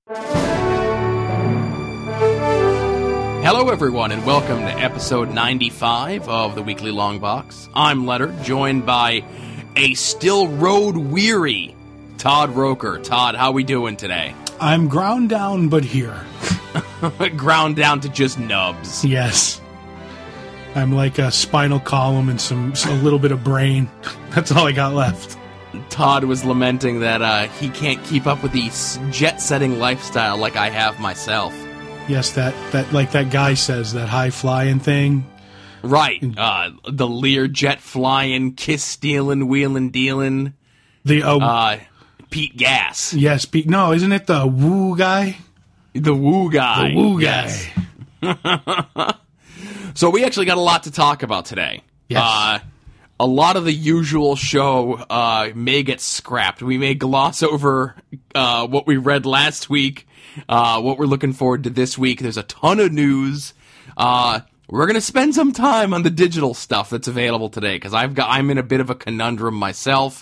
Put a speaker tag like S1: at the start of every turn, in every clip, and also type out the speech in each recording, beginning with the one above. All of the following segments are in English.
S1: Hello, everyone, and welcome to episode 95 of the Weekly Long Box. I'm Leonard, joined by a still road-weary Todd Roker. Todd, how we doing today?
S2: I'm ground down, but here.
S1: Ground down to just nubs.
S2: Yes. I'm like a spinal column and a little bit of brain. That's all I got left.
S1: Todd was lamenting that he can't keep up with the jet-setting lifestyle like I have myself.
S2: Yes, that like that guy says, that high-flying thing.
S1: Right. The Lear jet flying, kiss stealing, wheeling dealing. Pete Gas.
S2: Yes, Pete. No, isn't it the woo guy?
S1: The woo guy.
S2: The woo
S1: guy.
S2: Yes.
S1: So we actually got a lot to talk about today.
S2: Yes.
S1: A lot of the usual show may get scrapped. We may gloss over what we read last week, what we're looking forward to this week. There's a ton of news. We're going to spend some time on the digital stuff that's available today, because I'm in a bit of a conundrum myself.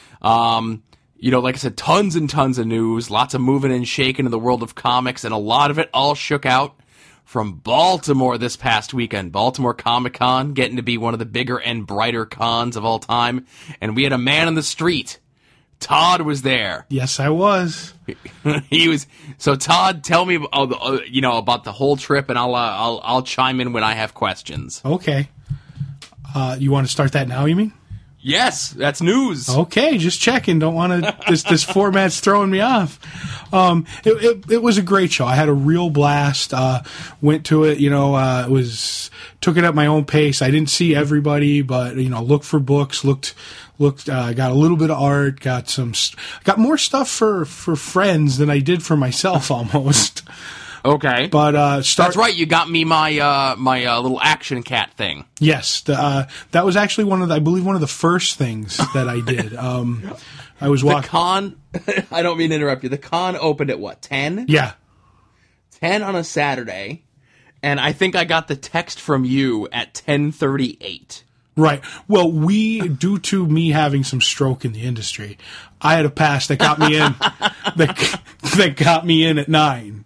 S1: Like I said, tons and tons of news, lots of moving and shaking in the world of comics, and a lot of it all shook out from Baltimore this past weekend. Baltimore Comic-Con, getting to be one of the bigger and brighter cons of all time. And we had a man on the street. Todd was there.
S2: Yes, I was.
S1: He was. So Todd, tell me about the whole trip, and I'll chime in when I have questions.
S2: Okay. You want to start that now, you mean?
S1: Yes, that's news.
S2: Okay, just checking. Don't want to. This format's throwing me off. It was a great show. I had a real blast. Went to it. Took it at my own pace. I didn't see everybody, but looked for books. Looked. Got a little bit of art. Got more stuff for friends than I did for myself almost.
S1: Okay,
S2: but
S1: that's right. You got me my little action cat thing.
S2: Yes, that was actually one of the first things that I did. I was walking.
S1: The con. I don't mean to interrupt you. The con opened at what, 10?
S2: Yeah,
S1: 10 on a Saturday, and I think I got the text from you at 10:38.
S2: Right. Well, due to me having some stroke in the industry, I had a pass that got me in. that got me in at 9.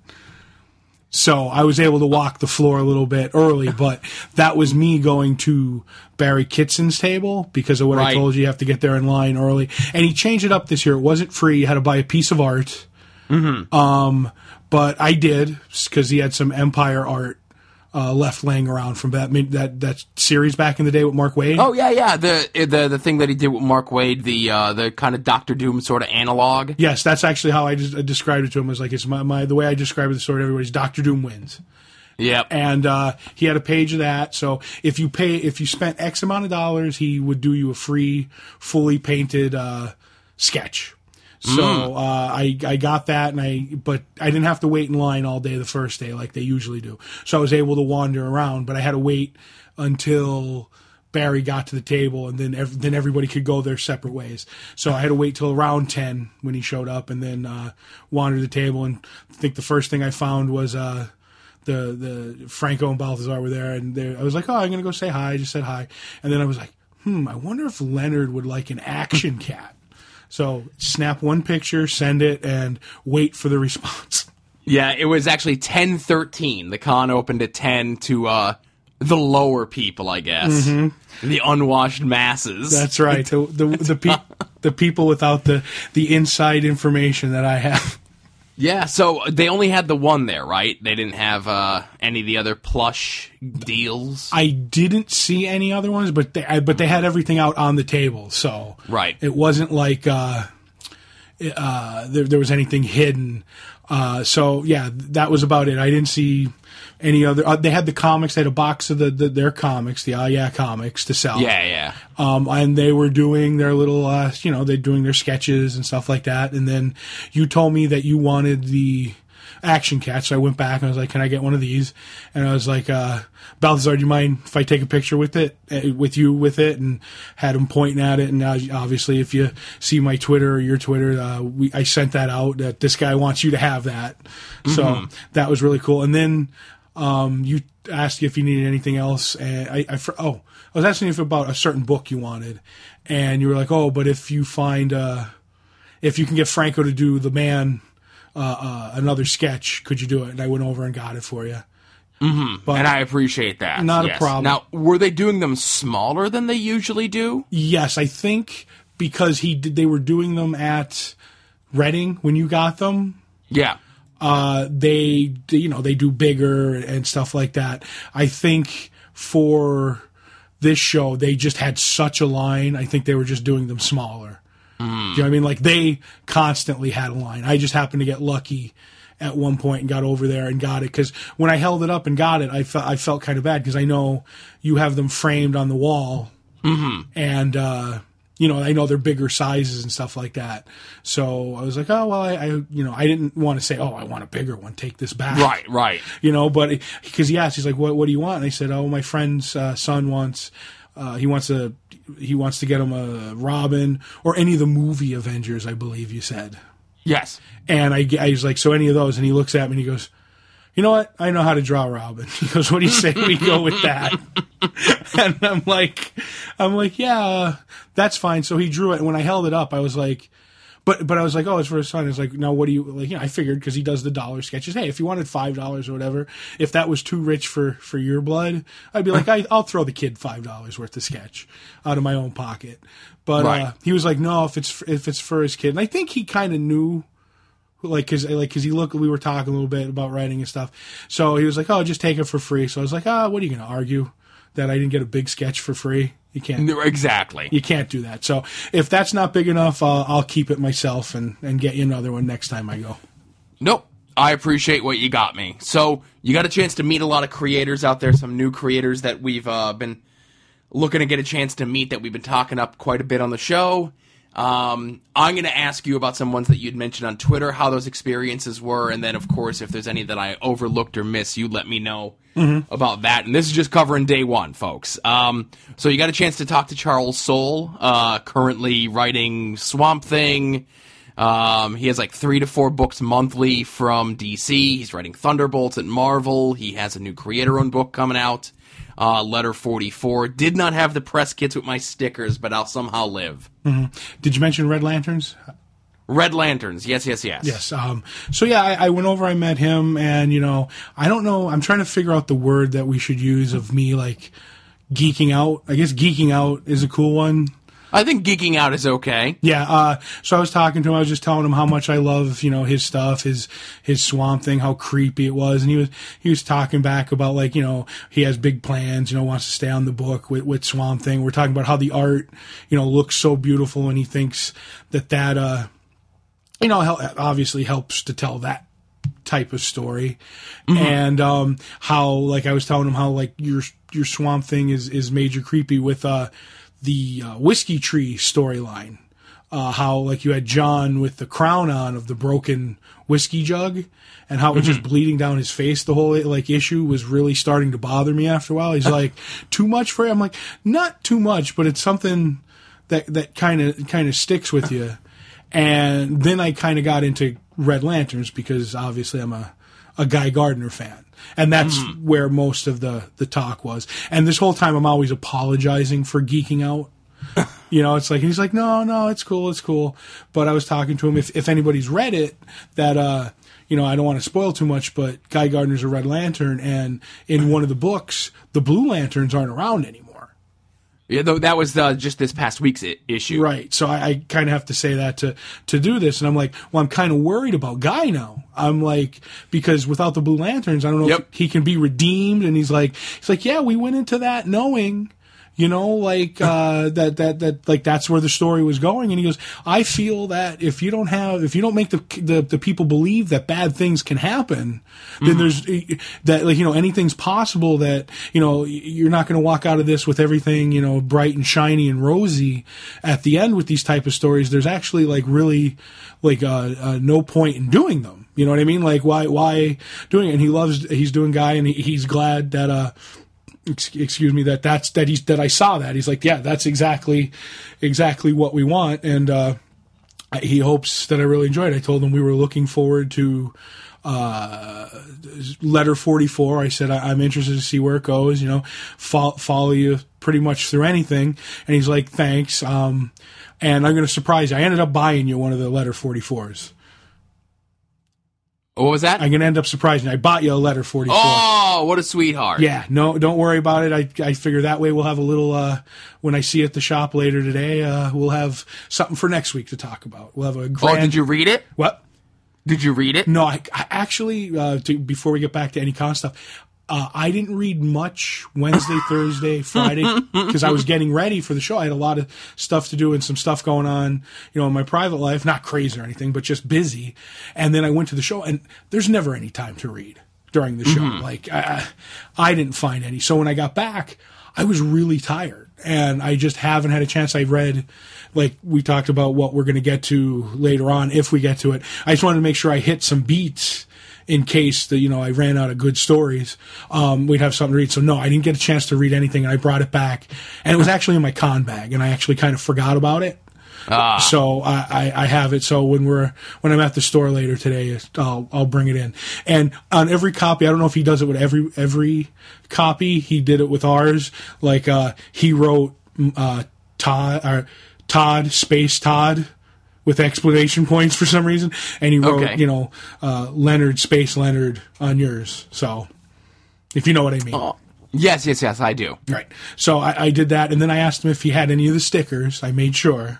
S2: So I was able to walk the floor a little bit early, but that was me going to Barry Kitson's table because of what I told you. You have to get there in line early. And he changed it up this year. It wasn't free. You had to buy a piece of art. Mm-hmm. But I did, because he had some Empire art left laying around from that series back in the day with Mark Waid.
S1: Oh yeah. The thing that he did with Mark Waid, the kind of Doctor Doom sort of analog.
S2: Yes, that's actually how I described it to him. Was like, it's the way I describe the story to everybody is Doctor Doom wins.
S1: Yep.
S2: And he had a page of that. So if you spent X amount of dollars, he would do you a free, fully painted sketch. So I got that, but I didn't have to wait in line all day the first day like they usually do. So I was able to wander around, but I had to wait until Barry got to the table, and then everybody could go their separate ways. So I had to wait till around 10 when he showed up, and then wander the table. And I think the first thing I found was the Franco and Balthazar were there, and I was like, oh, I'm gonna go say hi. I just said hi, and then I was like, I wonder if Leonard would like an action cat. So snap one picture, send it, and wait for the response.
S1: Yeah, it was actually 10:13. The con opened at 10 to the lower people, I guess. Mm-hmm. The unwashed masses.
S2: That's right. The people without the inside information that I have.
S1: Yeah, so they only had the one there, right? They didn't have any of the other plush deals.
S2: I didn't see any other ones, but they had everything out on the table, so
S1: right.
S2: It wasn't like there was anything hidden. So yeah, that was about it. I didn't see any other. They had the comics. They had a box of their comics, the Yeah comics to sell.
S1: Yeah.
S2: And they were doing their little, they're doing their sketches and stuff like that. And then you told me that you wanted the action cat, so I went back and I was like, "Can I get one of these?" And I was like, "Balthazar, do you mind if I take a picture with it, with it?" And had him pointing at it. And obviously, if you see my Twitter or your Twitter, I sent that out that this guy wants you to have that. Mm-hmm. So that was really cool. And then you asked if you needed anything else, and I was asking if about a certain book you wanted, and you were like, "Oh, but if you find if you can get Franco to do the Man another sketch. Could you do it? And I went over and got it for you.
S1: But and I appreciate that.
S2: Not a problem.
S1: Now, were they doing them smaller than they usually do?
S2: Yes, I think because they were doing them at Reading when you got them.
S1: Yeah.
S2: They do bigger and stuff like that. I think for this show, they just had such a line. I think they were just doing them smaller. Do you know what I mean? Like, they constantly had a line. I just happened to get lucky at one point and got over there and got it. Because when I held it up and got it, I felt kind of bad because I know you have them framed on the wall. And, I know they're bigger sizes and stuff like that. So I was like, oh, well, I didn't want to say, oh, I want a bigger one. Take this back.
S1: Right.
S2: But because he asked, he's like, what do you want? And I said, oh, my friend's son wants, he wants to get him a Robin or any of the movie Avengers, I believe you said.
S1: Yes.
S2: And I was like, so any of those? And he looks at me and he goes, you know what? I know how to draw Robin. He goes, what do you say we go with that? And I'm like, yeah, that's fine. So he drew it. And when I held it up, I was like, but I was like, oh, it's for his son. It's like, no, what do you, like, I figured because he does the dollar sketches. Hey, if you wanted $5 or whatever, if that was too rich for your blood, I'd be like, I'll throw the kid $5 worth of sketch out of my own pocket. But he was like, no, if it's for his kid. And I think he kind of knew, cause we were talking a little bit about writing and stuff. So he was like, oh, just take it for free. So I was like, what are you going to argue that I didn't get a big sketch for free? You can't.
S1: Exactly.
S2: You can't do that. So if that's not big enough, I'll keep it myself and get you another one next time I go.
S1: Nope. I appreciate what you got me. So you got a chance to meet a lot of creators out there, some new creators that we've been looking to get a chance to meet that we've been talking up quite a bit on the show. I'm going to ask you about some ones that you'd mentioned on Twitter, how those experiences were, and then, of course, if there's any that I overlooked or missed, you let me know about that. And this is just covering day one, folks. So you got a chance to talk to Charles Soule, currently writing Swamp Thing. He has like 3 to 4 books monthly from DC. He's writing Thunderbolts at Marvel. He has a new creator-owned book coming out. Letter 44. Did not have the press kits with my stickers, but I'll somehow live.
S2: Did you mention Red Lanterns?
S1: Red Lanterns, yes.
S2: Yes. So yeah, I went over, I met him, and I don't know, I'm trying to figure out the word that we should use of me, like, geeking out. I guess geeking out is a cool one.
S1: I think geeking out is okay.
S2: Yeah, so I was talking to him, I was just telling him how much I love, his stuff, his Swamp Thing, how creepy it was, and he was talking back about, like, he has big plans, wants to stay on the book with Swamp Thing. We're talking about how the art, looks so beautiful, and he thinks that obviously helps to tell that type of story. And how, like, I was telling him how, like, your Swamp Thing is major creepy with the Whiskey Tree storyline. How, like, you had John with the crown on of the broken whiskey jug, and how it was just bleeding down his face. The whole, like, issue was really starting to bother me after a while. He's like, too much for you? I'm like, not too much, but it's something that kind of sticks with you. And then I kind of got into Red Lanterns because obviously I'm a Guy Gardner fan. And that's where most of the talk was. And this whole time I'm always apologizing for geeking out. It's like, he's like, no, it's cool. But I was talking to him, if anybody's read it, that, I don't want to spoil too much, but Guy Gardner's a Red Lantern. And in one of the books, the Blue Lanterns aren't around anymore.
S1: Yeah, though that was just this past week's issue.
S2: Right. So I kind of have to say that to do this. And I'm like, well, I'm kind of worried about Guy now. I'm like, because without the Blue Lanterns, I don't know if he can be redeemed. And he's like, yeah, we went into that knowing, that like that's where the story was going. And he goes, I feel that if you don't make the people believe that bad things can happen, then there's that, like, anything's possible, that, you're not going to walk out of this with everything, bright and shiny and rosy at the end with these type of stories. There's actually, like, really, like, no point in doing them. You know what I mean? Like, why doing it? And he's doing Guy, and he's glad that, excuse me, that I saw that. He's like, yeah, that's exactly what we want. And, he hopes that I really enjoyed it. I told him we were looking forward to, letter 44. I said, I'm interested to see where it goes, follow you pretty much through anything. And he's like, thanks. And I'm going to surprise you. I ended up buying you one of the letter 44s.
S1: What was that?
S2: I'm going to end up surprising you. I bought you a letter 44.
S1: Oh, what a sweetheart.
S2: Yeah, no, don't worry about it. I figure that way we'll have a little, when I see you at the shop later today, we'll have something for next week to talk about. We'll have a grand...
S1: Oh, did you read it?
S2: What?
S1: Did you read it?
S2: No, I actually, before we get back to any con stuff, I didn't read much Wednesday, Thursday, Friday, because I was getting ready for the show. I had a lot of stuff to do and some stuff going on, in my private life. Not crazy or anything, but just busy. And then I went to the show, and there's never any time to read during the show. Like, I didn't find any. So when I got back, I was really tired, and I just haven't had a chance. I read, like we talked about what we're going to get to later on, if we get to it. I just wanted to make sure I hit some beats in case that, I ran out of good stories, we'd have something to read. So no, I didn't get a chance to read anything, and I brought it back, and it was actually in my con bag, and I actually kind of forgot about it. So I have it. So when I'm at the store later today, I'll bring it in. And on every copy, I don't know if he does it with every copy. He did it with ours. Like, he wrote, Todd, Space Todd, with explanation points for some reason, and he wrote, Leonard, Space Leonard on yours. So, if you know what I mean.
S1: Oh. Yes, I do.
S2: Right. So I did that, and then I asked him if he had any of the stickers. I made sure.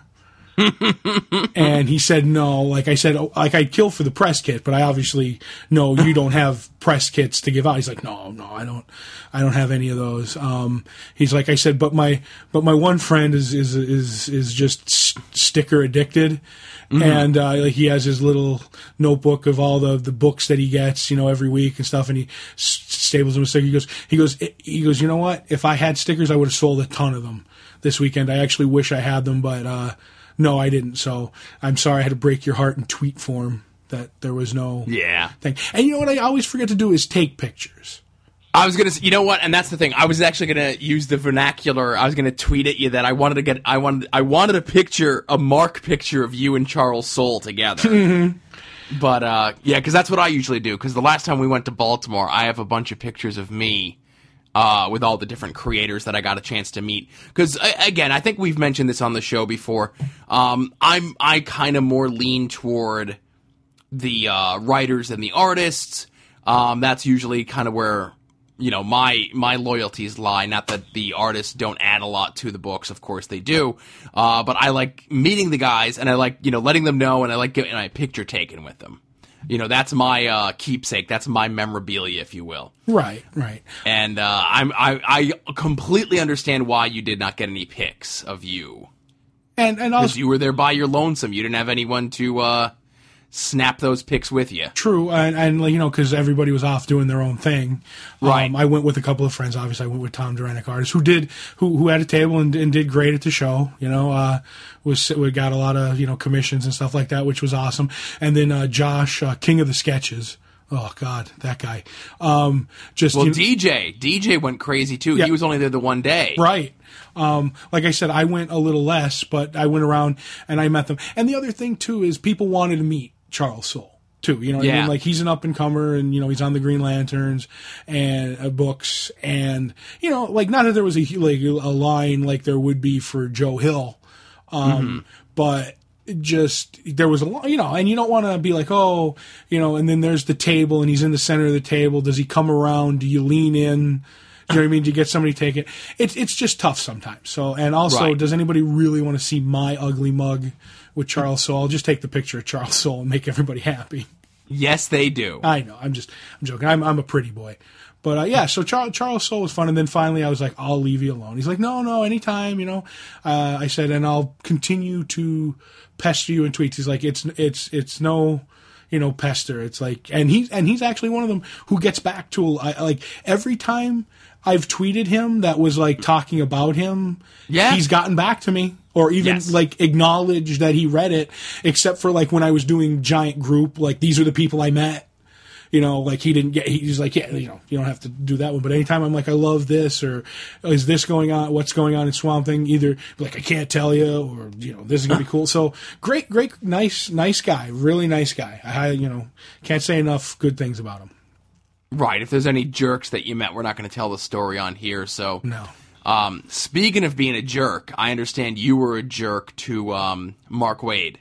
S2: And he said no. Like I said, I'd kill for the press kit, but I obviously know you don't have press kits to give out. He's like, no, I don't have any of those. He's like, I said, but my one friend is just sticker addicted, and he has his little notebook of all the books that he gets, every week and stuff, and he staples them with stickers. He goes, you know what? If I had stickers, I would have sold a ton of them this weekend. I actually wish I had them, but no, I didn't. So I'm sorry I had to break your heart in tweet form that there was no thing. And you know what I always forget to do is take pictures.
S1: I was going to, you know what? And that's the thing. I was actually going to use the vernacular. I was going to tweet at you that I wanted a picture, a mark picture of you and Charles Soule together. But, because that's what I usually do. Because the last time we went to Baltimore, I have a bunch of pictures of me with all the different creators that I got a chance to meet. Because, again, I think we've mentioned this on the show before. I kind of more lean toward the writers and the artists. That's usually kind of where, my loyalties lie. Not that the artists don't add a lot to the books. Of course they do. But I like meeting the guys, and I like, letting them know, and I like getting my picture taken with them. That's my keepsake. That's my memorabilia, if you will.
S2: Right.
S1: And I completely understand why you did not get any pics of you.
S2: And also,
S1: because you were there by your lonesome. You didn't have anyone to snap those pics with you.
S2: True, and because everybody was off doing their own thing.
S1: Right.
S2: I went with a couple of friends. Obviously, I went with Tom Duranic, artist, who had a table and did great at the show. We got a lot of commissions and stuff like that, which was awesome. And then Josh, King of the Sketches. Oh God, that guy.
S1: DJ went crazy too. Yeah. He was only there the one day.
S2: Right. Like I said, I went a little less, but I went around and I met them. And the other thing too is people wanted to meet Charles Soule too. What I mean? Like, he's an up and comer, and he's on the Green Lanterns and books, and like, not that there was a line like there would be for Joe Hill, but just there was a lot, and you don't want to be like, and then there's the table and he's in the center of the table. Does he come around? Do you lean in? Do you know what I mean? Do you get somebody to take it? It's just tough sometimes. So, and also, Does anybody really want to see my ugly mug with Charles Soule? I'll just take the picture of Charles Soule and make everybody happy.
S1: Yes, they do.
S2: I know. I'm joking. I'm a pretty boy. But, so Charles Soule was fun. And then finally I was like, I'll leave you alone. He's like, no, anytime, I said, and I'll continue to pester you in tweets. He's like, it's no, pester. It's like, and he's actually one of them who gets back to, like, every time I've tweeted him that was like talking about him, he's gotten back to me, or even like acknowledged that he read it, except for like when I was doing giant group, like, these are the people I met. Like, he's like, you don't have to do that one. But anytime I'm like, I love this, or is this going on? What's going on in Swamp Thing? Either like, I can't tell you, or, this is going to be cool. So great, nice guy, really nice guy. I can't say enough good things about him.
S1: Right. If there's any jerks that you met, we're not going to tell the story on here. So
S2: no.
S1: Speaking of being a jerk, I understand you were a jerk to Mark Waid.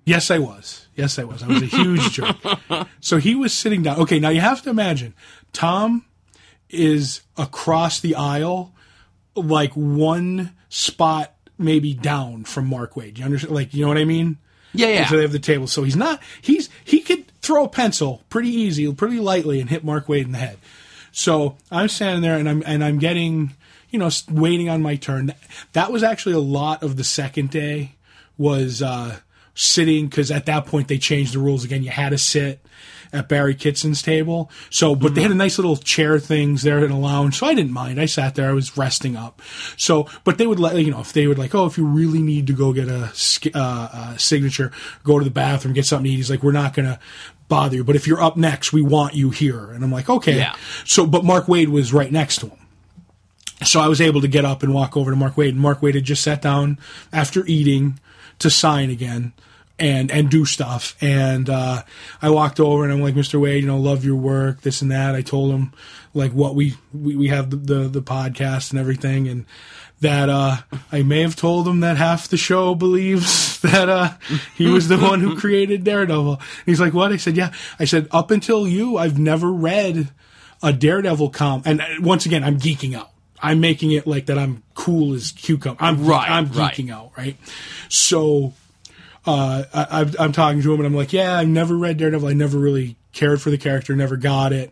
S2: Yes, I was. Yes, I was. I was a huge jerk. So he was sitting down. Okay, now you have to imagine, Tom is across the aisle, like one spot maybe down from Mark Waid. You understand? Like, you know what I mean?
S1: Yeah.
S2: So they have the table. So he could throw a pencil pretty easy, pretty lightly, and hit Mark Waid in the head. So I'm standing there and I'm getting, waiting on my turn. That was actually a lot of the second day was sitting, because at that point they changed the rules again. You had to sit at Barry Kitson's table. So, but they had a nice little chair things there in a lounge, so I didn't mind. I sat there, I was resting up. So, but they would let, if they would like, if you really need to go get a signature, go to the bathroom, get something to eat. He's like, we're not going to bother you, but if you're up next, we want you here. And I'm like, okay.
S1: Yeah.
S2: So, but Mark Waid was right next to him. So I was able to get up and walk over to Mark Waid. And Mark Waid had just sat down after eating to sign again and do stuff. And I walked over and I'm like, Mr. Waid, love your work, this and that. I told him like what we have the podcast and everything, and that I may have told him that half the show believes that he was the one who created Daredevil. And he's like, what? I said, yeah. I said, up until you, I've never read a Daredevil comic. And once again, I'm geeking out. I'm making it like that I'm cool as cucumber. I'm geeking out, right? So I'm talking to him and I'm like, yeah, I never read Daredevil. I never really cared for the character, never got it.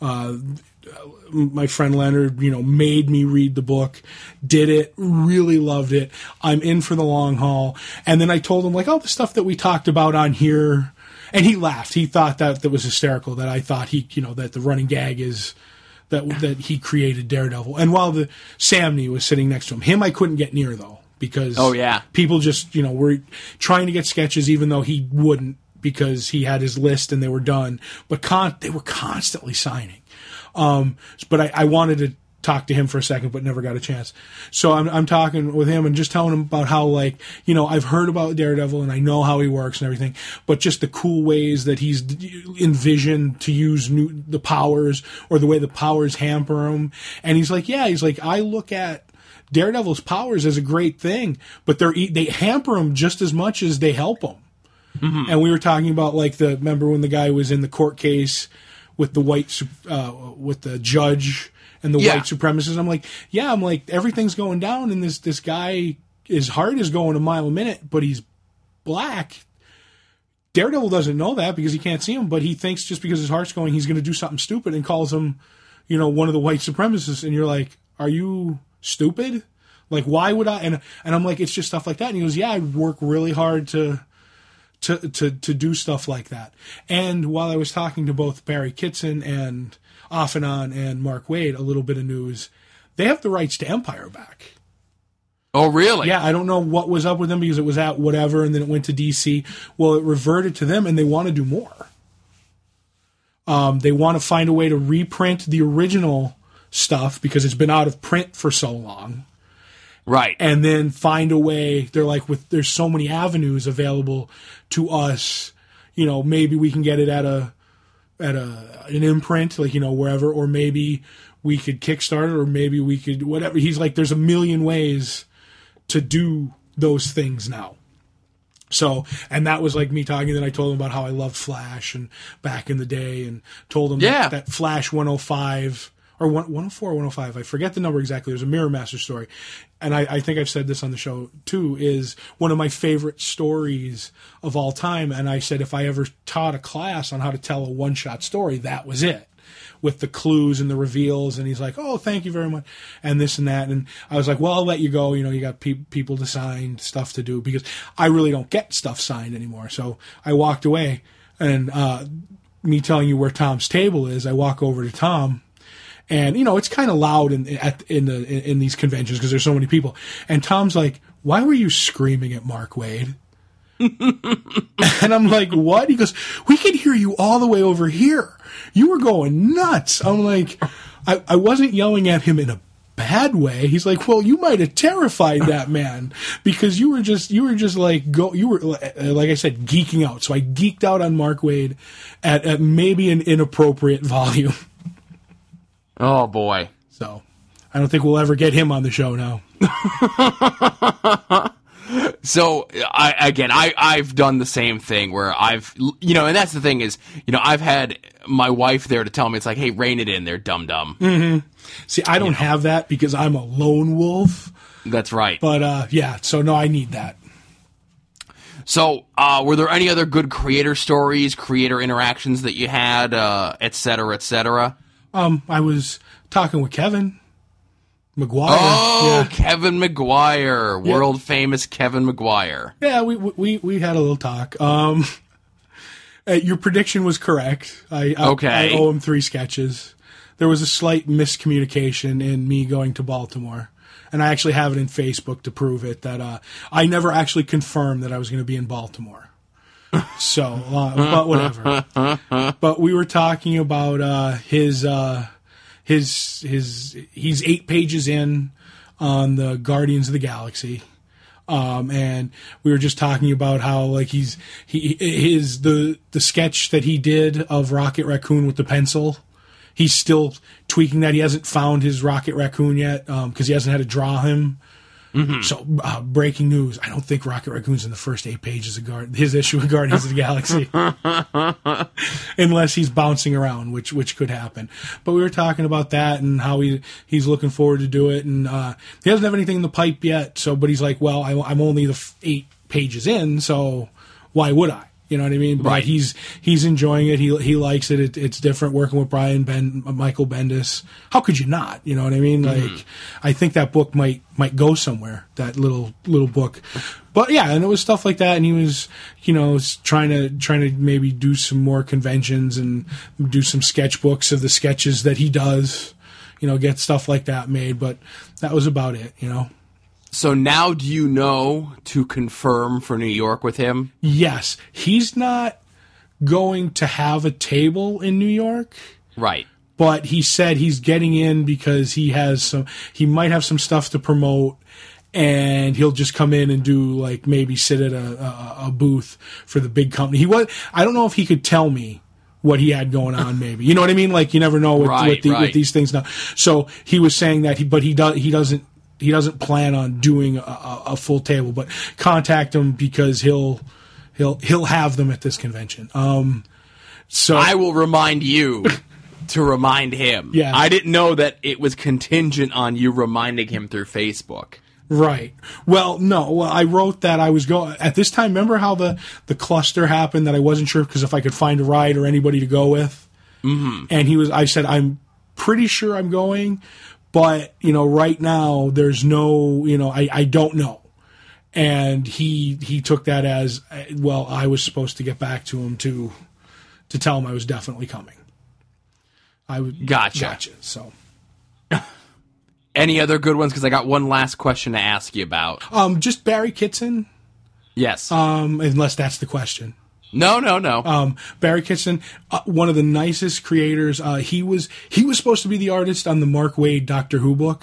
S2: My friend Leonard, made me read the book, did it, really loved it. I'm in for the long haul. And then I told him, like, the stuff that we talked about on here. And he laughed. He thought that was hysterical, that I thought that the running gag is that he created Daredevil. And while the Samney was sitting next to him I couldn't get near, though, because people just, were trying to get sketches, even though he wouldn't, because he had his list and they were done. But they were constantly signing. But I wanted to talk to him for a second, but never got a chance. So I'm talking with him and just telling him about how, I've heard about Daredevil and I know how he works and everything, but just the cool ways that he's envisioned to use the powers, or the way the powers hamper him. And he's like, I look at Daredevil's powers as a great thing, but they hamper him just as much as they help him. Mm-hmm. And we were talking about remember when the guy was in the court case with the with the judge and the white supremacists. I'm like, everything's going down, and this guy, his heart is going a mile a minute, but he's black. Daredevil doesn't know that because he can't see him, but he thinks just because his heart's going, he's going to do something stupid, and calls him, one of the white supremacists. And you're like, are you stupid? Like, why would I? And I'm like, it's just stuff like that. And he goes, yeah, I work really hard to do stuff like that. And while I was talking to both Barry Kitson and Off and On and Mark Waid, a little bit of news, they have the rights to Empire back.
S1: Oh, really?
S2: Yeah, I don't know what was up with them, because it was at whatever, and then it went to DC. Well, it reverted to them, and they want to do more. They want to find a way to reprint the original stuff, because it's been out of print for so long.
S1: Right.
S2: And then find a way, they're like, there's so many avenues available to us, maybe we can get it at an imprint, wherever, or maybe we could Kickstart it, or maybe we could whatever. He's like, there's a million ways to do those things now. So, and that was like me talking, then I told him about how I loved Flash and back in the day, and told him that Flash 105 or 104 or 105, I forget the number exactly. There's a Mirror Master story. And I think I've said this on the show too, is one of my favorite stories of all time. And I said, if I ever taught a class on how to tell a one-shot story, that was it, with the clues and the reveals. And he's like, oh, thank you very much, and this and that. And I was like, well, I'll let you go. You got people to sign, stuff to do, because I really don't get stuff signed anymore. So I walked away, and me telling you where Tom's table is, I walk over to Tom. And, it's kind of loud in these conventions because there's so many people. And Tom's like, why were you screaming at Mark Waid? And I'm like, what? He goes, we can hear you all the way over here. You were going nuts. I'm like, I wasn't yelling at him in a bad way. He's like, well, you might have terrified that man, because you were just like, like I said, geeking out. So I geeked out on Mark Waid at maybe an inappropriate volume.
S1: Oh, boy.
S2: So, I don't think we'll ever get him on the show now.
S1: So I've done the same thing where I've, and that's the thing is, I've had my wife there to tell me, it's like, hey, rein it in there, dum-dum.
S2: See, I don't have that because I'm a lone wolf.
S1: That's right.
S2: But, so no, I need that.
S1: So, were there any other good creator stories, creator interactions that you had, et cetera, et cetera?
S2: I was talking with Kevin McGuire.
S1: Oh, yeah. Kevin McGuire, world famous Kevin McGuire.
S2: Yeah, we had a little talk. Your prediction was correct. I owe him 3 sketches. There was a slight miscommunication in me going to Baltimore. And I actually have it in Facebook to prove it, that I never actually confirmed that I was going to be in Baltimore. So, but whatever. But we were talking about his he's 8 pages in on the Guardians of the Galaxy. And we were just talking about how, like, the sketch that he did of Rocket Raccoon with the pencil, he's still tweaking that. He hasn't found his Rocket Raccoon yet, because he hasn't had to draw him. Mm-hmm. So, breaking news. I don't think Rocket Raccoon's in the first 8 pages of his issue of Guardians of the Galaxy. Unless he's bouncing around, which could happen. But we were talking about that and how he's looking forward to do it. And he doesn't have anything in the pipe yet. But he's like, well, I'm only the 8 pages in, so why would I? You know what I mean? But
S1: right.
S2: He's enjoying it. He likes it. It's different working with Michael Bendis. How could you not? You know what I mean?
S1: Mm-hmm.
S2: Like, I think that book might go somewhere. That little book. But yeah, and it was stuff like that. And he was, trying to maybe do some more conventions and do some sketchbooks of the sketches that he does. Get stuff like that made. But that was about it.
S1: So now do you know to confirm for New York with him?
S2: Yes. He's not going to have a table in New York.
S1: Right.
S2: But he said he's getting in because he might have some stuff to promote, and he'll just come in and do, like, maybe sit at a booth for the big company. I don't know if he could tell me what he had going on, maybe. You know what I mean? Like, you never know with these things now. So he was saying that he doesn't plan on doing a full table, but contact him because he'll have them at this convention. So
S1: I will remind you to remind him.
S2: Yeah.
S1: I didn't know that it was contingent on you reminding him through Facebook.
S2: Right. Well, no. Well, I wrote that I was going at this time. Remember how the cluster happened, that I wasn't sure because if I could find a ride or anybody to go with. Mm-hmm. And I said, I'm pretty sure I'm going. But, right now there's no, I don't know. And he took that as, well, I was supposed to get back to him to tell him I was definitely coming.
S1: Gotcha.
S2: So.
S1: Any other good ones? Because I got one last question to ask you about.
S2: Just Barry Kitson.
S1: Yes.
S2: Unless that's the question.
S1: No.
S2: Barry Kitson, one of the nicest creators. He was supposed to be the artist on the Mark Waid Doctor Who book.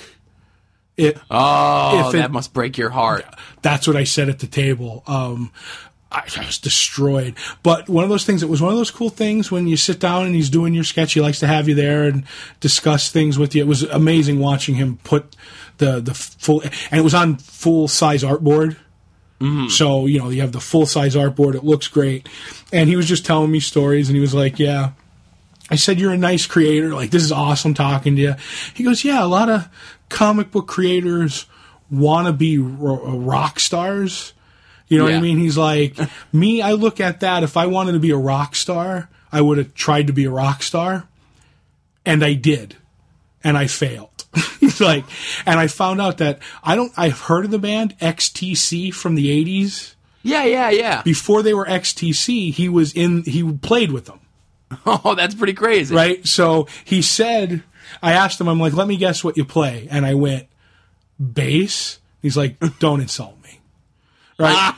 S1: That must break your heart.
S2: That's what I said at the table. I was destroyed. But one of those things, it was one of those cool things when you sit down and he's doing your sketch, he likes to have you there and discuss things with you. It was amazing watching him put the full, and it was on full-size artboard. Mm-hmm. So, you have the full-size artboard. It looks great. And he was just telling me stories, and he was like, yeah. I said, you're a nice creator. Like, this is awesome talking to you. He goes, yeah, a lot of comic book creators want to be rock stars. You know what I mean? He's like, me, I look at that. If I wanted to be a rock star, I would have tried to be a rock star. And I did. And I failed. He's like, and I found out that I've heard of the band XTC from the 80s.
S1: Yeah.
S2: Before they were XTC, he played with them.
S1: Oh, that's pretty crazy.
S2: Right? So he said, I asked him, I'm like, let me guess what you play. And I went, bass? He's like, don't insult me. Right?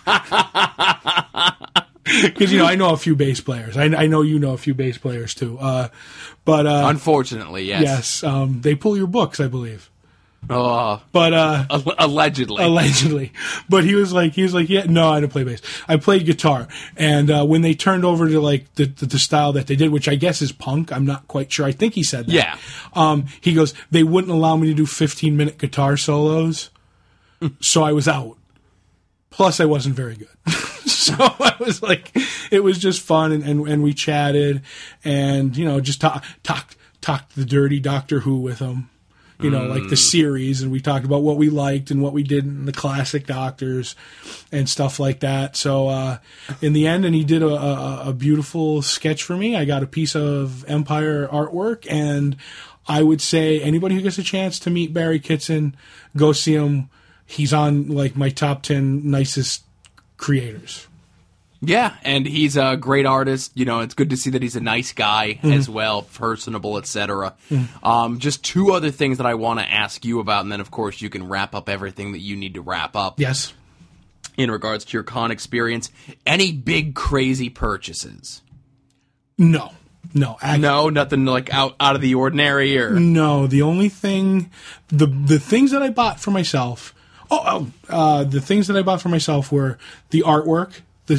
S2: Because, I know a few bass players. I know you know a few bass players, too. But
S1: unfortunately, yes.
S2: Yes. They pull your books, I believe.
S1: Oh.
S2: But
S1: allegedly.
S2: But he was like, yeah, no, I didn't play bass. I played guitar. And when they turned over to, like, the style that they did, which I guess is punk, I'm not quite sure. I think he said that.
S1: Yeah.
S2: He goes, they wouldn't allow me to do 15-minute guitar solos. So I was out. Plus, I wasn't very good. So I was like, it was just fun, and we chatted, and, just talked the dirty Doctor Who with him, like the series, and we talked about what we liked and what we didn't, the classic Doctors and stuff like that. So in the end, and he did a beautiful sketch for me. I got a piece of Empire artwork, and I would say anybody who gets a chance to meet Barry Kitson, go see him. He's on like my top 10 nicest creators.
S1: Yeah, and he's a great artist. It's good to see that he's a nice guy as well, personable, etc. Just two other things that I want to ask you about, and then, of course, you can wrap up everything that you need to wrap up.
S2: Yes.
S1: In regards to your con experience. Any big, crazy purchases?
S2: No.
S1: No, nothing like out of the ordinary? Or
S2: No, the only thing... The things that I bought for myself... the things that I bought for myself were the artwork,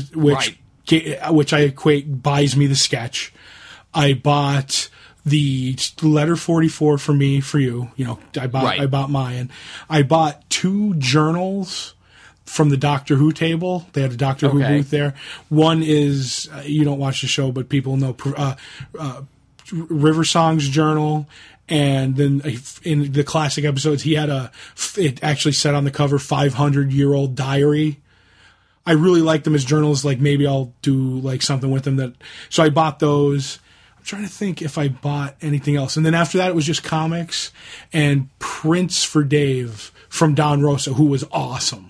S2: which I equate buys me the sketch. I bought the letter 44 for me, for you. I bought mine. I bought 2 journals from the Doctor Who table. They had a Doctor Who booth there. One is, you don't watch the show, but people know, River Song's journal. And then in the classic episodes, he had it actually said on the cover, 500-year-old diary. I really like them as journals. Like, maybe I'll do like something with them. So I bought those. I'm trying to think if I bought anything else. And then after that, it was just comics and prints for Dave from Don Rosa, who was awesome.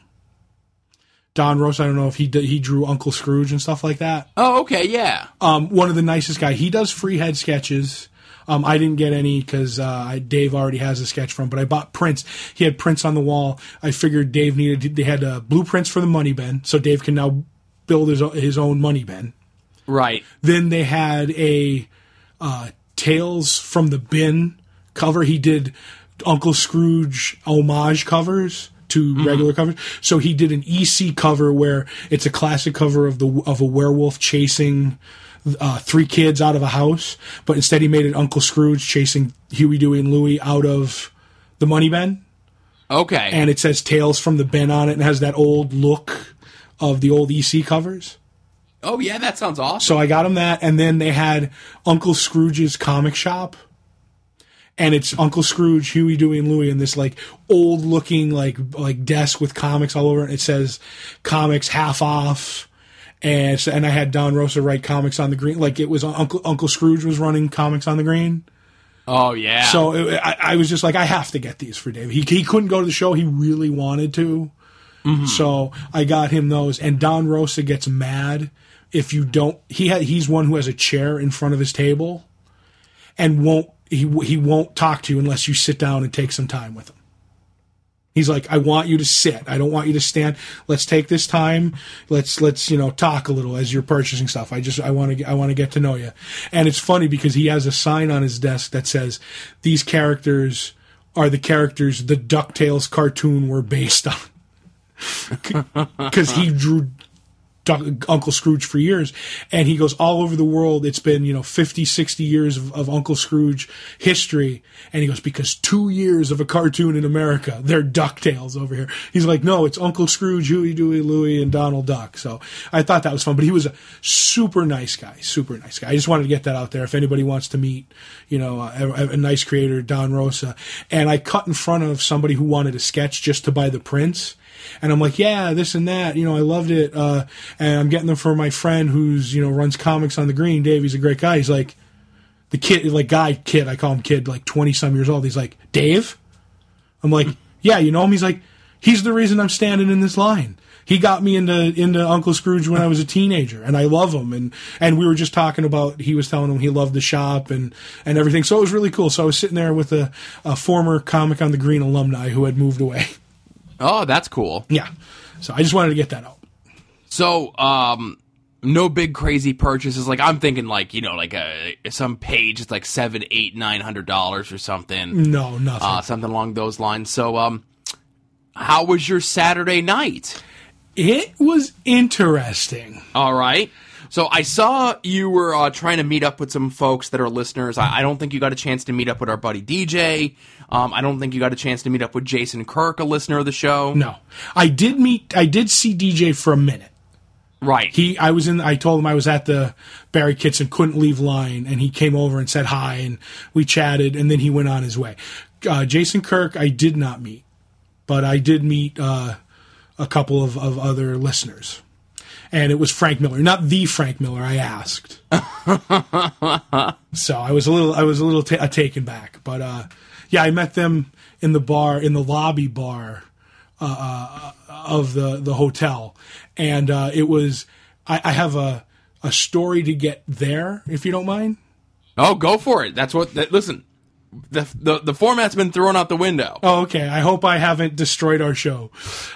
S2: Don Rosa, I don't know if he drew Uncle Scrooge and stuff like that.
S1: Oh, okay, yeah.
S2: One of the nicest guys. He does free head sketches. I didn't get any because Dave already has a sketch from, but I bought prints. He had prints on the wall. I figured Dave they had blueprints for the money bin, so Dave can now build his own money bin.
S1: Right.
S2: Then they had a Tales from the Bin cover. He did Uncle Scrooge homage covers to regular covers. So he did an EC cover where it's a classic cover of a werewolf chasing 3 kids out of a house, but instead he made it Uncle Scrooge chasing Huey, Dewey, and Louie out of the money bin.
S1: Okay.
S2: And it says Tales from the Bin on it and has that old look of the old EC covers.
S1: Oh, yeah, that sounds awesome.
S2: So I got him that, and then they had Uncle Scrooge's comic shop. And it's Uncle Scrooge, Huey, Dewey, and Louie in this like old looking like desk with comics all over it. It says comics half off. And I had Don Rosa write comics on the green. Like it was Uncle Scrooge was running comics on the green.
S1: Oh, yeah.
S2: So I was just like, I have to get these for Dave. He couldn't go to the show. He really wanted to. Mm-hmm. So I got him those. And Don Rosa gets mad if you don't. He's one who has a chair in front of his table and he won't talk to you unless you sit down and take some time with him. He's like, I want you to sit. I don't want you to stand. Let's take this time. Let's talk a little as you're purchasing stuff. I want to get to know you. And it's funny because he has a sign on his desk that says, these characters are the characters the DuckTales cartoon were based on. Because he drew Uncle Scrooge for years, and he goes all over the world. It's been 50, 60 years of Uncle Scrooge history, and he goes, because 2 years of a cartoon in America, they're DuckTales over here. He's like, no, it's Uncle Scrooge, Huey, Dewey, Louie, and Donald Duck. So I thought that was fun, but he was a super nice guy. I just wanted to get that out there if anybody wants to meet a nice creator, Don Rosa. And I cut in front of somebody who wanted a sketch just to buy the prints. And I'm like, yeah, this and that. I loved it. And I'm getting them for my friend who's, runs comics on the green. Dave, he's a great guy. He's like, the kid, like kid, I call him kid, like 20-some years old. He's like, Dave? I'm like, yeah, you know him? He's like, he's the reason I'm standing in this line. He got me into Uncle Scrooge when I was a teenager, and I love him. And we were just talking about, he was telling him he loved the shop and everything. So it was really cool. So I was sitting there with a former Comic on the Green alumni who had moved away.
S1: Oh, that's cool.
S2: Yeah. So I just wanted to get that out.
S1: So, no big crazy purchases. Like I'm thinking like, some page is like $700, $800, $900 or something.
S2: No, nothing.
S1: Something along those lines. So, how was your Saturday night?
S2: It was interesting.
S1: All right. So I saw you were trying to meet up with some folks that are listeners. I don't think you got a chance to meet up with our buddy DJ. I don't think you got a chance to meet up with Jason Kirk, a listener of the show.
S2: No. I did see DJ for a minute.
S1: Right.
S2: I told him I was at the Barry Kitson, couldn't leave line, and he came over and said hi, and we chatted, and then he went on his way. Jason Kirk, I did not meet, but I did meet a couple of other listeners. And it was Frank Miller, not the Frank Miller I asked. So I was a little taken back, but yeah, I met them in the lobby bar of the hotel, and it was. I have a story to get there, if you don't mind.
S1: Oh, go for it. That's what. Listen, the format's been thrown out the window.
S2: Oh, okay. I hope I haven't destroyed our show,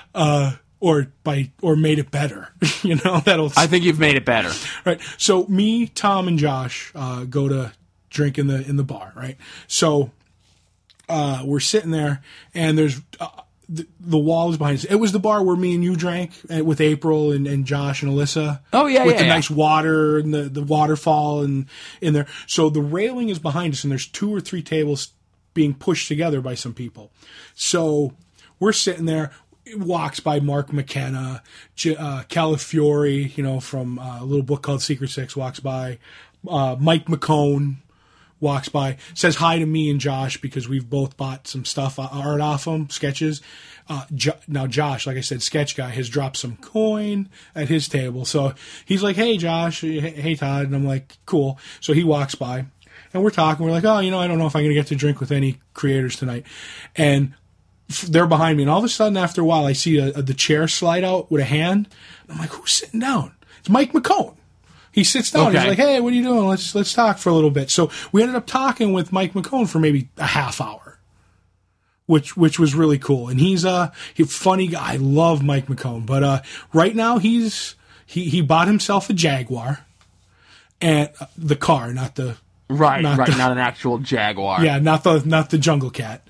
S2: or made it better. You know, that'll.
S1: I think you've made it better.
S2: Right. So me, Tom, and Josh go to drink in the bar. Right. So we're sitting there, and there's. The wall is behind us. It was the bar where me and you drank with April and Josh and Alyssa.
S1: Oh, yeah,
S2: with
S1: yeah.
S2: the nice water and the waterfall and in there. So the railing is behind us, and there's 2 or 3 tables being pushed together by some people. So we're sitting there. It walks by Mark McKenna, Calafiore, you know, from a little book called Secret Six, walks by. Mike McCone walks by, says hi to me and Josh because we've both bought some stuff, art off him, sketches. Now Josh, like I said, sketch guy, has dropped some coin at his table. So he's like, hey, Josh, hey, Todd. And I'm like, cool. So he walks by, and we're talking. We're like, oh, you know, I don't know if I'm going to get to drink with any creators tonight. And they're behind me. And all of a sudden, after a while, I see the chair slide out with a hand. And I'm like, who's sitting down? It's Mike McCone. He sits down. Okay. He's like, hey, what are you doing? Let's talk for a little bit. So we ended up talking with Mike McCone for maybe a half hour, which was really cool. And he's a funny guy. I love Mike McCone. But right now he bought himself a Jaguar, and the car, not the
S1: not an actual Jaguar.
S2: Yeah, not the Jungle Cat.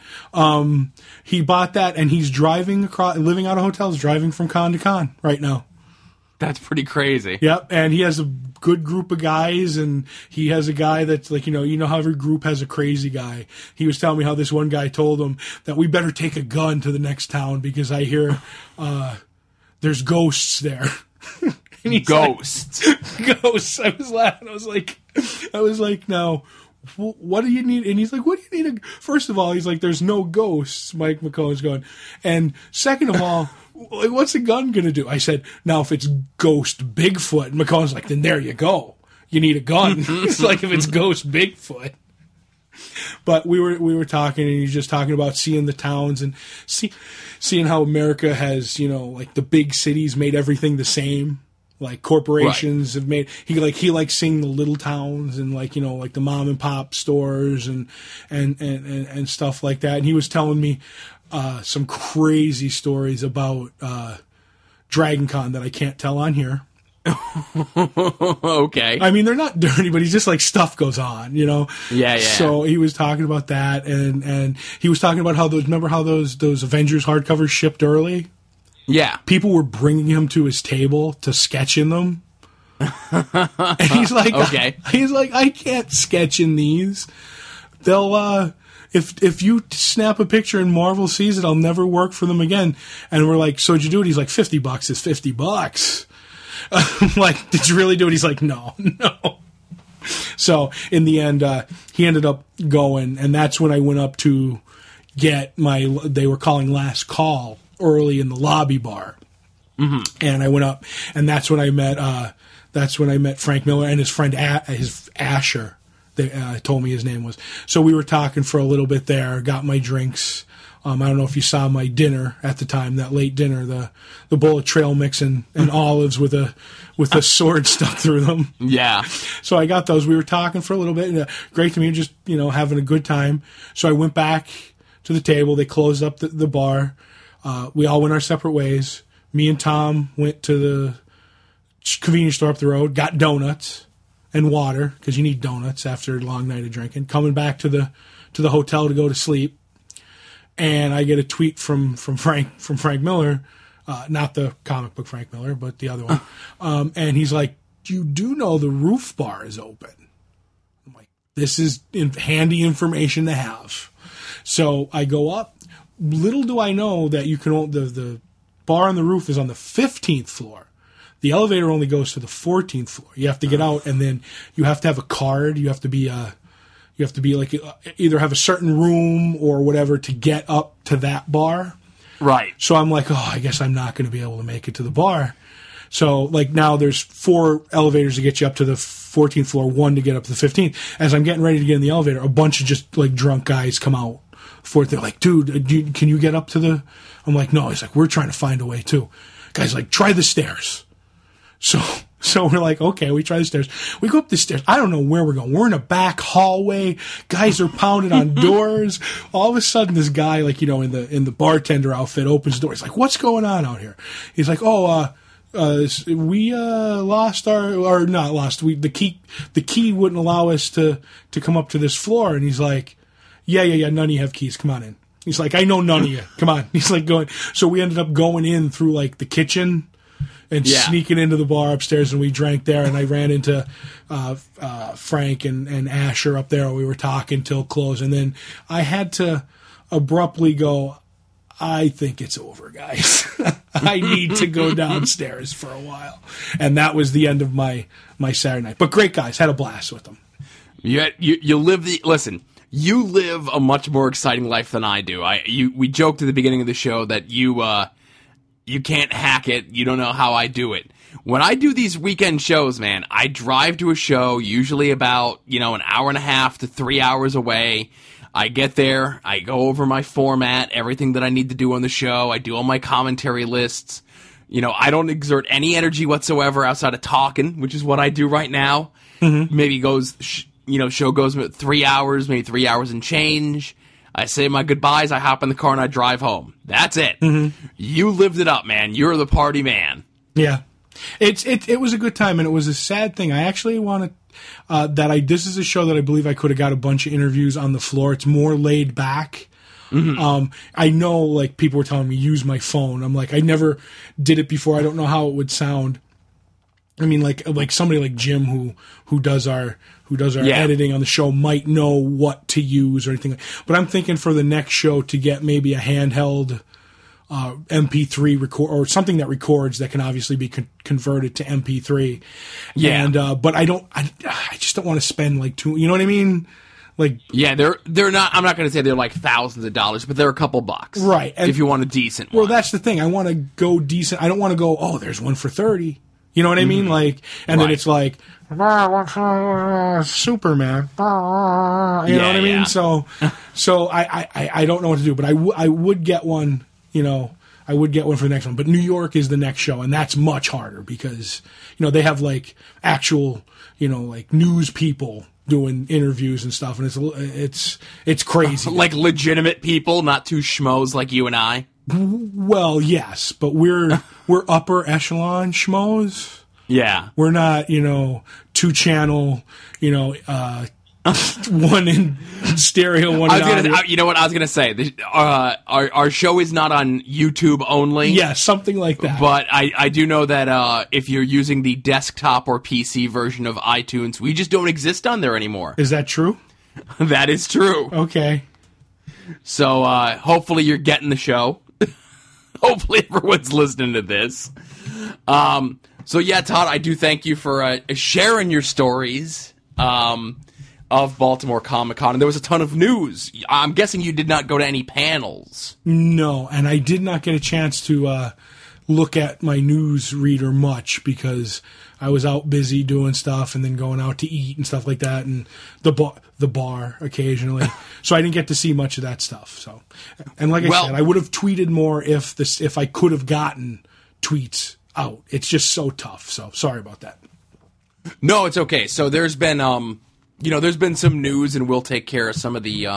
S2: He bought that, and he's driving across, living out of hotels, driving from con to con right now.
S1: That's pretty crazy.
S2: Yep, and he has a good group of guys, and he has a guy that's like, you know how every group has a crazy guy. He was telling me how this one guy told him that we better take a gun to the next town because I hear there's ghosts there. And
S1: ghosts.
S2: Like, ghosts. I was laughing. I was like, now, what do you need? And he's like, what do you need? First of all, he's like, there's no ghosts, Mike McCone's going. And second of all, like, what's a gun going to do? I said, now, if it's ghost Bigfoot, and McCone's like, then there you go. You need a gun. It's like if it's ghost Bigfoot. But we were talking, and he's just talking about seeing the towns and seeing how America has, you know, like the big cities made everything the same. Like corporations have made he likes seeing the little towns and like, you know, like the mom and pop stores and stuff like that. And he was telling me some crazy stories about Dragon Con that I can't tell on here.
S1: Okay.
S2: I mean, they're not dirty, but he's just like stuff goes on, you know?
S1: Yeah.
S2: So he was talking about that, and he was talking about how those Avengers hardcovers shipped early?
S1: Yeah.
S2: People were bringing him to his table to sketch in them. And he's like,
S1: okay.
S2: I can't sketch in these. They'll, if you snap a picture and Marvel sees it, I'll never work for them again. And we're like, so did you do it? He's like, $50 is $50. I'm like, did you really do it? He's like, no. So in the end, he ended up going, and that's when I went up to get they were calling last call early in the lobby bar. Mm-hmm. And I went up, and that's when I met Frank Miller and his friend his Asher. They told me his name was. So we were talking for a little bit there, got my drinks. I don't know if you saw my dinner at the time, that late dinner, the bowl of trail mix and olives with a sword stuck through them.
S1: Yeah.
S2: So I got those. We were talking for a little bit, and great to me, just, you know, having a good time. So I went back to the table. They closed up the bar. We all went our separate ways. Me and Tom went to the convenience store up the road, got donuts and water, because you need donuts after a long night of drinking. Coming back to the hotel to go to sleep. And I get a tweet from Frank Miller, not the comic book Frank Miller, but the other one. And he's like, you do know the roof bar is open. I'm like, this is handy information to have. So I go up. Little do I know that you can the bar on the roof is on the 15th floor. The elevator only goes to the 14th floor. You have to get out, and then you have to have a card. You have to be like either have a certain room or whatever to get up to that bar.
S1: Right.
S2: So I'm like, I guess I'm not going to be able to make it to the bar. So like now there's 4 elevators to get you up to the 14th floor, 1 to get up to the 15th. As I'm getting ready to get in the elevator, a bunch of just like drunk guys come out. They're like, dude, can you get up to the... I'm like, no. He's like, we're trying to find a way too. Guy's like, try the stairs. So we're like, okay, we try the stairs. We go up the stairs. I don't know where we're going. We're in a back hallway. Guys are pounding on doors. All of a sudden, this guy, like, in the bartender outfit, opens the door. He's like, what's going on out here? He's like, we lost or not lost. The key wouldn't allow us to come up to this floor. And he's like, yeah. None of you have keys. Come on in. He's like, I know none of you. Come on. He's like going. So we ended up going in through like the kitchen and sneaking into the bar upstairs, and we drank there. And I ran into Frank and Asher up there. We were talking till close, and then I had to abruptly go, I think it's over, guys. I need to go downstairs for a while. And that was the end of my Saturday night. But great guys, had a blast with them.
S1: You listen. You live a much more exciting life than I do. We joked at the beginning of the show that you can't hack it. You don't know how I do it. When I do these weekend shows, man, I drive to a show, usually about, an hour and a half to 3 hours away. I get there, I go over my format, everything that I need to do on the show. I do all my commentary lists. I don't exert any energy whatsoever outside of talking, which is what I do right now. Mm-hmm. Maybe show goes 3 hours, maybe 3 hours and change. I say my goodbyes, I hop in the car, and I drive home. That's it. Mm-hmm. You lived it up, man. You're the party man.
S2: Yeah. It was a good time, and it was a sad thing. I actually wanted this is a show that I believe I could have got a bunch of interviews on the floor. It's more laid back. Mm-hmm. I know, like, people were telling me, use my phone. I'm like, I never did it before. I don't know how it would sound. I mean, like somebody like Jim who does our editing on the show might know what to use or anything. But I'm thinking for the next show to get maybe a handheld MP3 record or something that records that can obviously be converted to MP3. Yeah. And but I just don't want to spend like you know what I mean? Like,
S1: yeah, they're not. I'm not going to say they're like thousands of dollars, but they're a couple bucks,
S2: right? And,
S1: if you want a decent one.
S2: Well, that's the thing. I want to go decent. I don't want to go. Oh, there's one for $30. You know what I mean? Like, and then it's like Superman. You know what I mean? So I don't know what to do, but I would get one. I would get one for the next one. But New York is the next show, and that's much harder because they have like actual like news people doing interviews and stuff, and it's crazy.
S1: Like legitimate people, not two schmoes like you and I.
S2: Well, yes, but we're upper echelon schmoes.
S1: Yeah,
S2: we're not 2-channel, one in stereo, one in audio.
S1: You know what I was gonna say? Our show is not on YouTube only.
S2: Yeah, something like that.
S1: But I do know that if you're using the desktop or PC version of iTunes, we just don't exist on there anymore.
S2: Is that true?
S1: That is true.
S2: Okay.
S1: So hopefully you're getting the show. Hopefully everyone's listening to this. So yeah, Todd, I do thank you for sharing your stories of Baltimore Comic-Con. And there was a ton of news. I'm guessing you did not go to any panels.
S2: No, and I did not get a chance to look at my news reader much because I was out busy doing stuff and then going out to eat and stuff like that, and the bar occasionally. So I didn't get to see much of that stuff. So, and like I said, I would have tweeted more if I could have gotten tweets out. It's just so tough. So sorry about that.
S1: No, it's okay. So there's been there's been some news, and we'll take care of some of the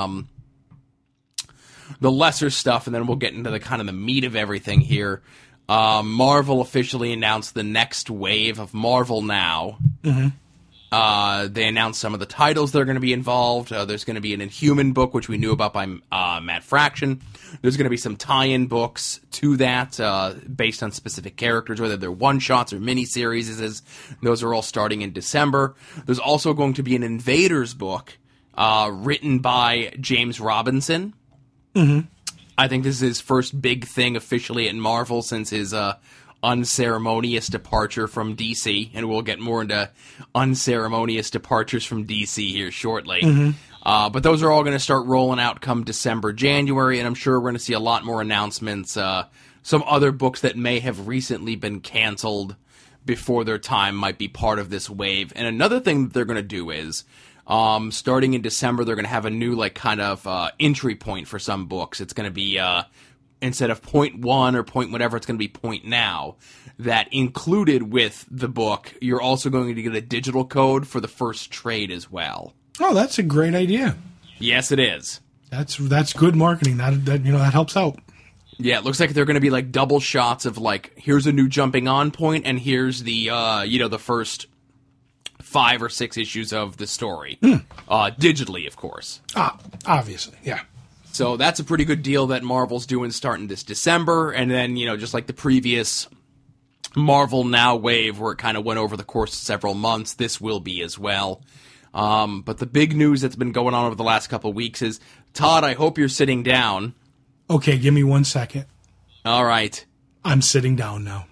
S1: lesser stuff, and then we'll get into the kind of the meat of everything here. Marvel officially announced the next wave of Marvel Now. Mm-hmm. They announced some of the titles that are going to be involved. There's going to be an Inhuman book, which we knew about by Matt Fraction. There's going to be some tie-in books to that based on specific characters, whether they're one-shots or miniseries. Those are all starting in December. There's also going to be an Invaders book written by James Robinson. Mm-hmm. I think this is his first big thing officially at Marvel since his unceremonious departure from DC, and we'll get more into unceremonious departures from DC here shortly. Mm-hmm. But those are all going to start rolling out come December, January, and I'm sure we're going to see a lot more announcements. Some other books that may have recently been canceled before their time might be part of this wave. And another thing that they're going to do is, starting in December, they're going to have a new kind of entry point for some books. It's going to be instead of point one or point whatever, it's going to be point now. That included with the book, you're also going to get a digital code for the first trade as well.
S2: Oh, that's a great idea.
S1: Yes, it is.
S2: That's good marketing. That helps out.
S1: Yeah, it looks like they're going to be double shots of here's a new jumping on point, and here's the the first 5 or 6 issues of the story, digitally, of course.
S2: Obviously, yeah.
S1: So that's a pretty good deal that Marvel's doing starting this December, and then, just like the previous Marvel Now wave where it kind of went over the course of several months, this will be as well. But the big news that's been going on over the last couple of weeks is, Todd, I hope you're sitting down.
S2: Okay, give me 1 second.
S1: All right.
S2: I'm sitting down now.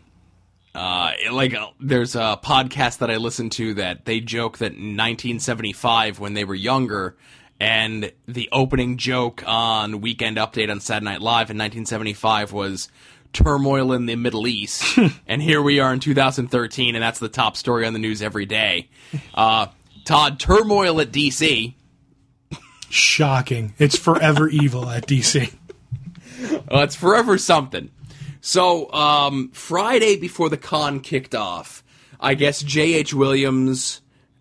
S1: There's a podcast that I listen to that they joke that in 1975, when they were younger, and the opening joke on Weekend Update on Saturday Night Live in 1975 was turmoil in the Middle East. And here we are in 2013, and that's the top story on the news every day. Todd, turmoil at DC.
S2: Shocking. It's forever evil at DC.
S1: Well, it's forever something. So, Friday before the con kicked off, I guess J.H. Williams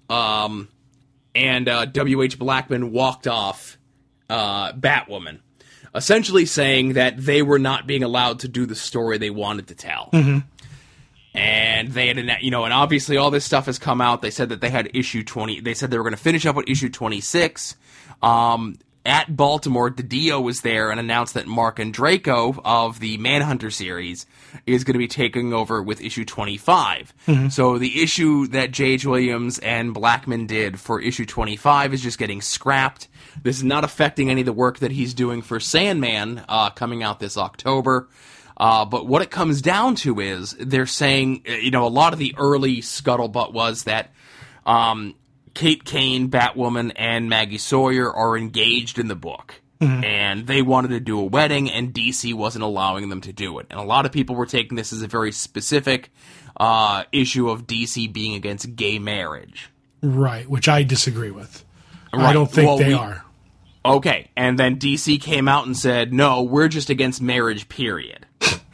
S1: and W.H. Blackman walked off Batwoman, essentially saying that they were not being allowed to do the story they wanted to tell. Mm-hmm. And they had, and obviously all this stuff has come out. They said that they had issue 20. They said they were going to finish up with issue 26. At Baltimore, DiDio was there and announced that Mark Andreyko of the Manhunter series is going to be taking over with issue 25. Mm-hmm. So the issue that J.H. Williams and Blackman did for issue 25 is just getting scrapped. This is not affecting any of the work that he's doing for Sandman coming out this October. But what it comes down to is they're saying, a lot of the early scuttlebutt was that Kate Kane, Batwoman, and Maggie Sawyer are engaged in the book. Mm-hmm. And they wanted to do a wedding, and DC wasn't allowing them to do it. And a lot of people were taking this as a very specific issue of DC being against gay marriage. Right,
S2: which I disagree with. Right. I don't think they are.
S1: Okay, and then DC came out and said, no, we're just against marriage, period.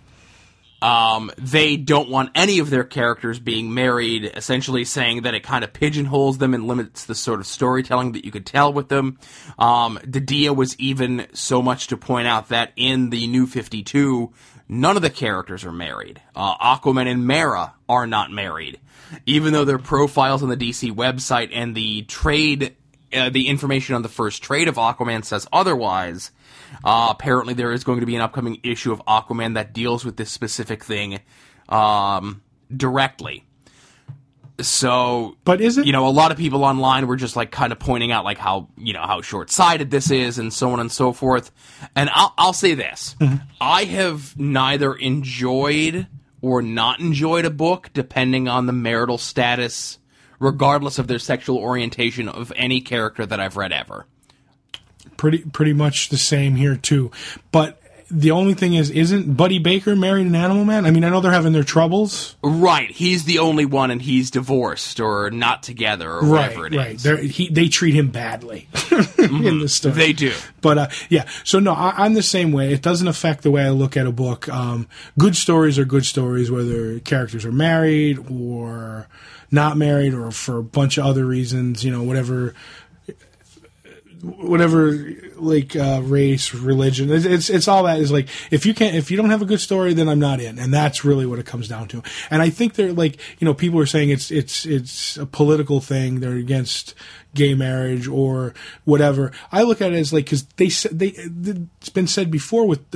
S1: They don't want any of their characters being married, essentially saying that it kind of pigeonholes them and limits the sort of storytelling that you could tell with them. DiDio was even so much to point out that in the New 52, none of the characters are married. Aquaman and Mera are not married. Even though their profiles on the DC website and the trade, the information on the first trade of Aquaman says otherwise. Apparently there is going to be an upcoming issue of Aquaman that deals with this specific thing directly. So,
S2: but is it?
S1: A lot of people online were just kind of pointing out how how short-sighted this is and so on and so forth. And I'll say this: mm-hmm. I have neither enjoyed or not enjoyed a book depending on the marital status, regardless of their sexual orientation of any character that I've read ever.
S2: Pretty much the same here too, but the only thing is, isn't Buddy Baker married an Animal Man? I mean, I know they're having their troubles.
S1: Right, he's the only one, and he's divorced or not together or whatever it is.
S2: Right, they treat him badly in the story.
S1: They do,
S2: but yeah. So no, I'm the same way. It doesn't affect the way I look at a book. Good stories are good stories, whether characters are married or not married, or for a bunch of other reasons. Whatever. whatever, like race, religion. It's all that is like if you don't have a good story, then I'm not in, and that's really what it comes down to. And I think they're like, people are saying it's a political thing. They're against gay marriage or whatever. I look at it as like because it's been said before with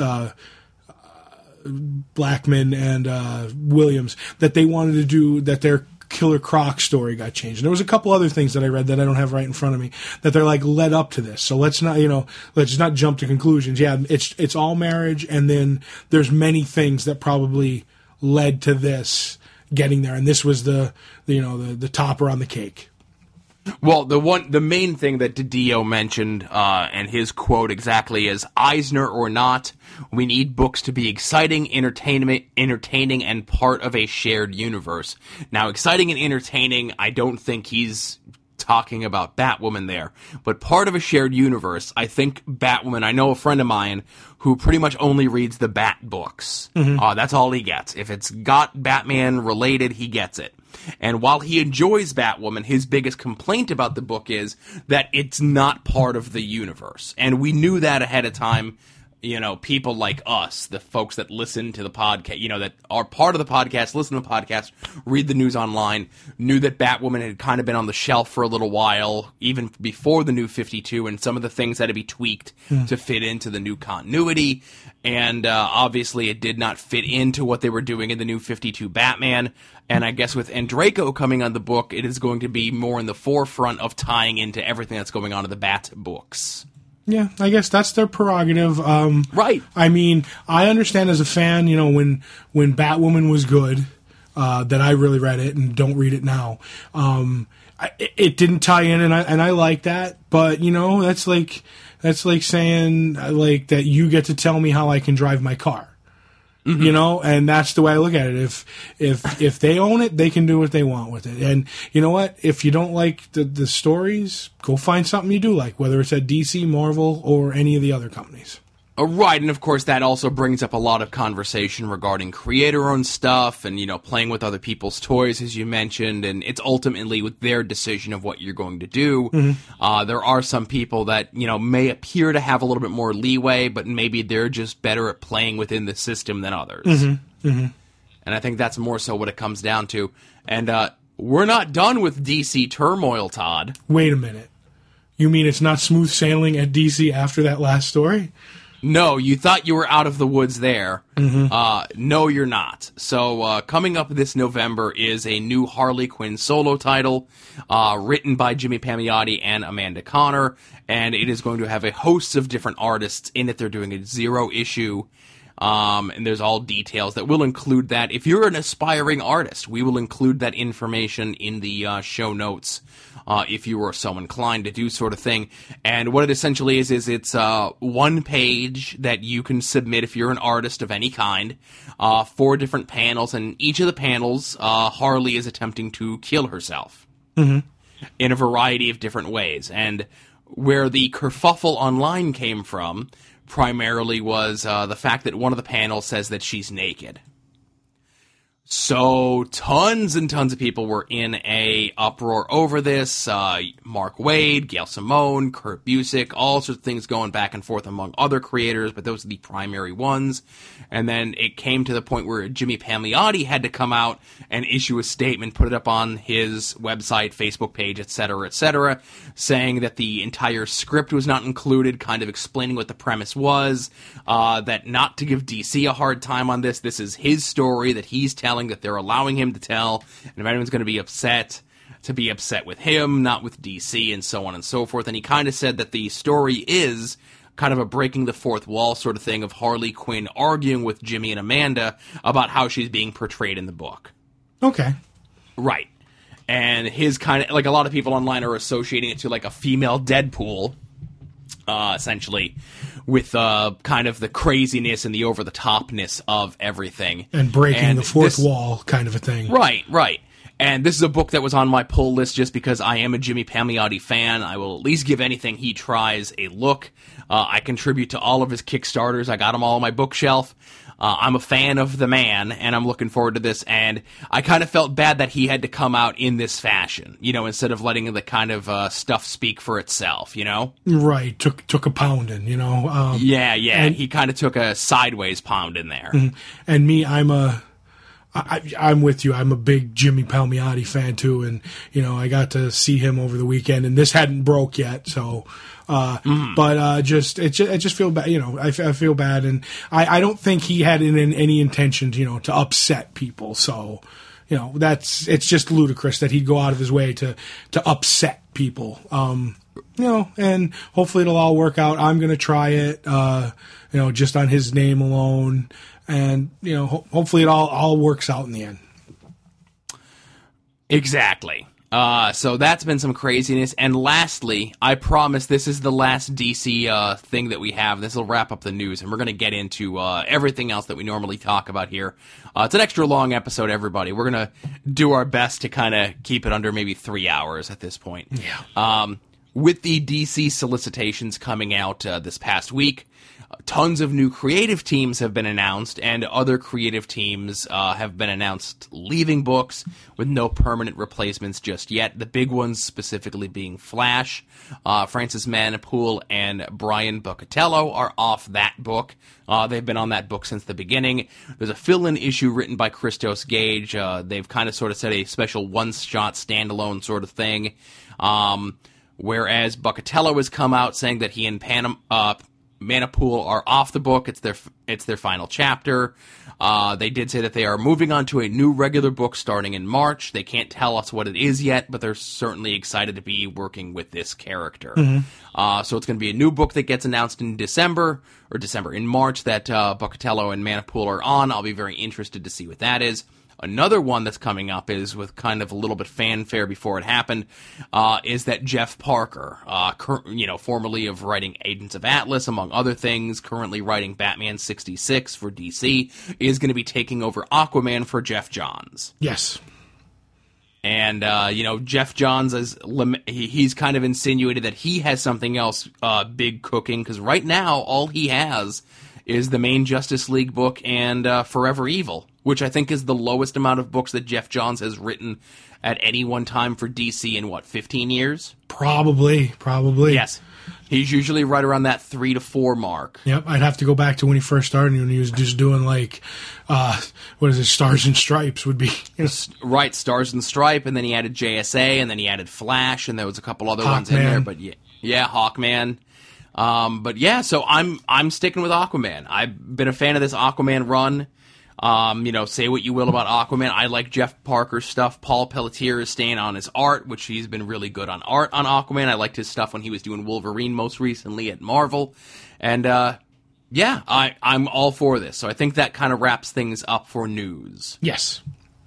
S2: Blackman and Williams that they wanted to do that their Killer Croc story got changed. And there was a couple other things that I read that I don't have right in front of me that they're like led up to this. So let's not jump to conclusions. Yeah, it's all marriage, and then there's many things that probably led to this getting there, and this was the topper on the cake.
S1: Well, the main thing that DiDio mentioned, and his quote exactly is, Eisner or not, we need books to be exciting, entertaining, and part of a shared universe. Now, exciting and entertaining, I don't think he's talking about Batwoman there, but part of a shared universe, I think Batwoman, I know a friend of mine who pretty much only reads the Bat books. Mm-hmm. That's all he gets. If it's got Batman related, he gets it. And while he enjoys Batwoman, his biggest complaint about the book is that it's not part of the universe. And we knew that ahead of time. People like us, the folks that listen to the podcast, that are part of the podcast, listen to the podcast, read the news online, knew that Batwoman had kind of been on the shelf for a little while, even before the New 52, and some of the things had to be tweaked to fit into the new continuity. And obviously it did not fit into what they were doing in the New 52 Batman. And I guess with Andreyko coming on the book, it is going to be more in the forefront of tying into everything that's going on in the Bat books.
S2: Yeah, I guess that's their prerogative.
S1: Right.
S2: I mean, I understand as a fan, when Batwoman was good, that I really read it and don't read it now. It didn't tie in, and I like that. But that's like saying like that you get to tell me how I can drive my car. Mm-hmm. And that's the way I look at it. If they own it, they can do what they want with it. And you know what? If you don't like the stories, go find something you do like, whether it's at DC, Marvel, or any of the other companies.
S1: Right, and of course that also brings up a lot of conversation regarding creator-owned stuff and, playing with other people's toys, as you mentioned, and it's ultimately with their decision of what you're going to do. Mm-hmm. There are some people that, may appear to have a little bit more leeway, but maybe they're just better at playing within the system than others. Mm-hmm. Mm-hmm. And I think that's more so what it comes down to. And we're not done with DC turmoil, Todd.
S2: Wait a minute. You mean it's not smooth sailing at DC after that last story?
S1: No, you thought you were out of the woods there. Mm-hmm. No, you're not. So coming up this November is a new Harley Quinn solo title written by Jimmy Palmiotti and Amanda Conner, and it is going to have a host of different artists in it. They're doing a 0 issue, and there's all details that will include that. If you're an aspiring artist, we will include that information in the show notes. If you were so inclined to do sort of thing. And what it essentially is it's one page that you can submit if you're an artist of any kind, 4 different panels, and each of the panels, Harley is attempting to kill herself in a variety of different ways. And where the kerfuffle online came from primarily was the fact that one of the panels says that she's naked. So tons and tons of people were in a uproar over this. Mark Waid, Gail Simone, Kurt Busiek, all sorts of things going back and forth among other creators, but those are the primary ones. And then it came to the point where Jimmy Palmiotti had to come out and issue a statement, put it up on his website, Facebook page, etc., saying that the entire script was not included, kind of explaining what the premise was, that not to give DC a hard time on this. This is his story that he's telling, that they're allowing him to tell, and if anyone's going to be upset with him, not with DC, and so on and so forth. And he kind of said that the story is kind of a breaking the fourth wall sort of thing of Harley Quinn arguing with Jimmy and Amanda about how she's being portrayed in the book.
S2: Okay.
S1: Right. And his kind of, like, a lot of people online are associating it to like a female Deadpool, essentially, with kind of the craziness and the over-the-topness of everything.
S2: And breaking the fourth wall kind of a thing.
S1: Right. And this is a book that was on my pull list just because I am a Jimmy Palmiotti fan. I will at least give anything he tries a look. I contribute to all of his Kickstarters. I got them all on my bookshelf. I'm a fan of the man, and I'm looking forward to this. And I kind of felt bad that he had to come out in this fashion, instead of letting the kind of stuff speak for itself,
S2: Right. Took a pounding,
S1: Yeah. And he kind of took a sideways pound in there.
S2: And me, I'm with you. I'm a big Jimmy Palmiotti fan too, and I got to see him over the weekend, and this hadn't broke yet, so. But I just feel bad. I feel bad, and I don't think he had any intention, to upset people. So, it's just ludicrous that he'd go out of his way to upset people. And hopefully it'll all work out. I'm gonna try it. Just on his name alone. And, hopefully it all works out in the end.
S1: Exactly. So that's been some craziness. And lastly, I promise this is the last DC thing that we have. This will wrap up the news, and we're going to get into everything else that we normally talk about here. It's an extra long episode, everybody. We're going to do our best to kind of keep it under maybe 3 hours at this point.
S2: Yeah.
S1: With the DC solicitations coming out this past week, tons of new creative teams have been announced, and other creative teams have been announced leaving books with no permanent replacements just yet. The big ones specifically being Flash. Francis Manapul and Brian Buccatello are off that book. They've been on that book since the beginning. There's a fill-in issue written by Christos Gage. They've kind of sort of said a special one-shot standalone sort of thing. Whereas Buccatello has come out saying that he and Manapul are off the book. It's their final chapter. They did say that they are moving on to a new regular book starting in March. They can't tell us what it is yet, but they're certainly excited to be working with this character. Mm-hmm. So it's going to be a new book that gets announced in in March that Buccatello and Manapul are on. I'll be very interested to see what that is. Another one that's coming up is with kind of a little bit fanfare before it happened, is that Jeff Parker, formerly of writing Agents of Atlas, among other things, currently writing Batman 66 for DC, is going to be taking over Aquaman for Jeff Johns.
S2: Yes.
S1: And, Jeff Johns, he's kind of insinuated that he has something else big cooking, because right now all he has is the main Justice League book and Forever Evil, which I think is the lowest amount of books that Jeff Johns has written at any one time for DC in, 15 years?
S2: Probably.
S1: Yes. He's usually right around that 3 to 4 mark.
S2: Yep, I'd have to go back to when he first started, when he was just doing, Stars and Stripes would be.
S1: Right, Stars and Stripe, and then he added JSA, and then he added Flash, and there was a couple other ones in there, but yeah, Hawkman. So I'm sticking with Aquaman. I've been a fan of this Aquaman run. Say what you will about Aquaman. I like Jeff Parker's stuff. Paul Pelletier is staying on his art, which he's been really good on art on Aquaman. I liked his stuff when he was doing Wolverine most recently at Marvel. And, I'm all for this. So I think that kind of wraps things up for news.
S2: Yes.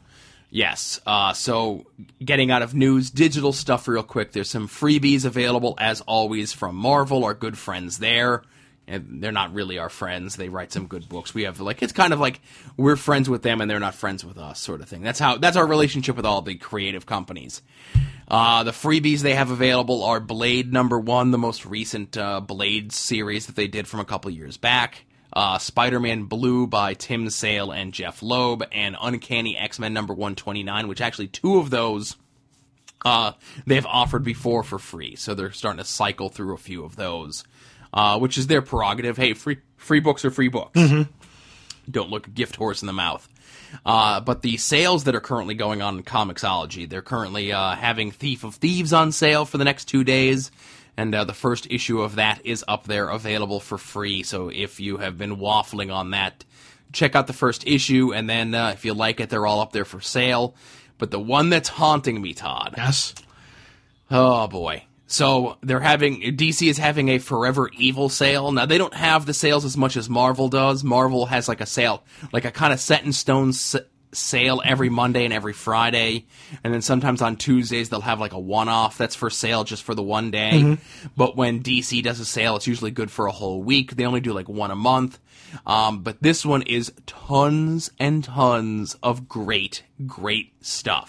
S1: So getting out of news, digital stuff real quick. There's some freebies available, as always, from Marvel, our good friends there. And they're not really our friends. They write some good books. We have, it's kind of like we're friends with them and they're not friends with us sort of thing. That's our relationship with all the creative companies. The freebies they have available are Blade #1, the most recent Blade series that they did from a couple years back. Spider-Man Blue by Tim Sale and Jeff Loeb, and Uncanny X-Men #129, which actually 2 of those they've offered before for free. So they're starting to cycle through a few of those. Which is their prerogative. Hey, free books are free books. Mm-hmm. Don't look a gift horse in the mouth. But the sales that are currently going on in Comixology, they're currently having Thief of Thieves on sale for the next 2 days, and the first issue of that is up there available for free. So if you have been waffling on that, check out the first issue, and then if you like it, they're all up there for sale. But the one that's haunting me, Todd.
S2: Yes.
S1: Oh, boy. So DC is having a Forever Evil sale. Now, they don't have the sales as much as Marvel does. Marvel has a sale, a kind of set in stone sale every Monday and every Friday. And then sometimes on Tuesdays, they'll have a one-off that's for sale just for the one day. Mm-hmm. But when DC does a sale, it's usually good for a whole week. They only do one a month. But this one is tons and tons of great, great stuff.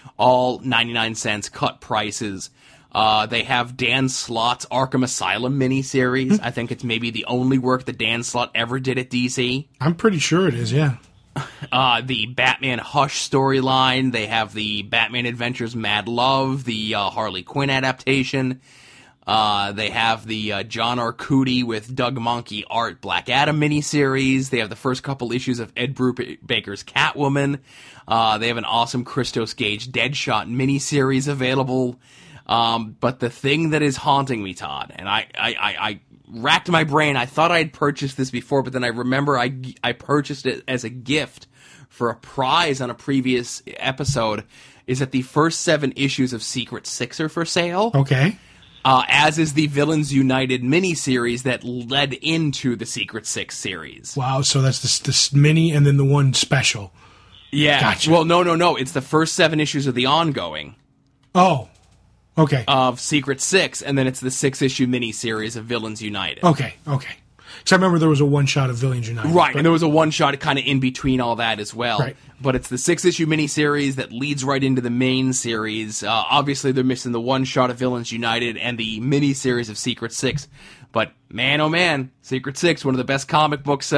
S1: all 99 cents, cut prices. They have Dan Slott's Arkham Asylum miniseries. I think it's maybe the only work that Dan Slott ever did at DC.
S2: I'm pretty sure it is, yeah.
S1: The Batman Hush storyline. They have the Batman Adventures Mad Love, the Harley Quinn adaptation. They have the John Arcudi with Doug Mahnke art Black Adam miniseries. They have the first couple issues of Ed Brubaker's Catwoman. They have an awesome Christos Gage Deadshot miniseries available. But the thing that is haunting me, Todd, and I racked my brain. I thought I had purchased this before, but then I remember I purchased it as a gift for a prize on a previous episode, is that the first 7 issues of Secret Six are for sale.
S2: Okay.
S1: As is the Villains United miniseries that led into the Secret Six series.
S2: Wow, so that's this mini and then the one special.
S1: Yeah.
S2: Gotcha.
S1: Well, no. It's the first 7 issues of the ongoing.
S2: Oh, okay.
S1: Of Secret Six, and then it's the 6-issue miniseries of Villains United.
S2: Okay. So I remember there was a one-shot of Villains United.
S1: Right, and there was a one-shot kind of in between all that as well.
S2: Right.
S1: But it's the 6-issue miniseries that leads right into the main series. Obviously, they're missing the one-shot of Villains United and the miniseries of Secret Six. But, man, oh man, Secret Six, one of the best comic books,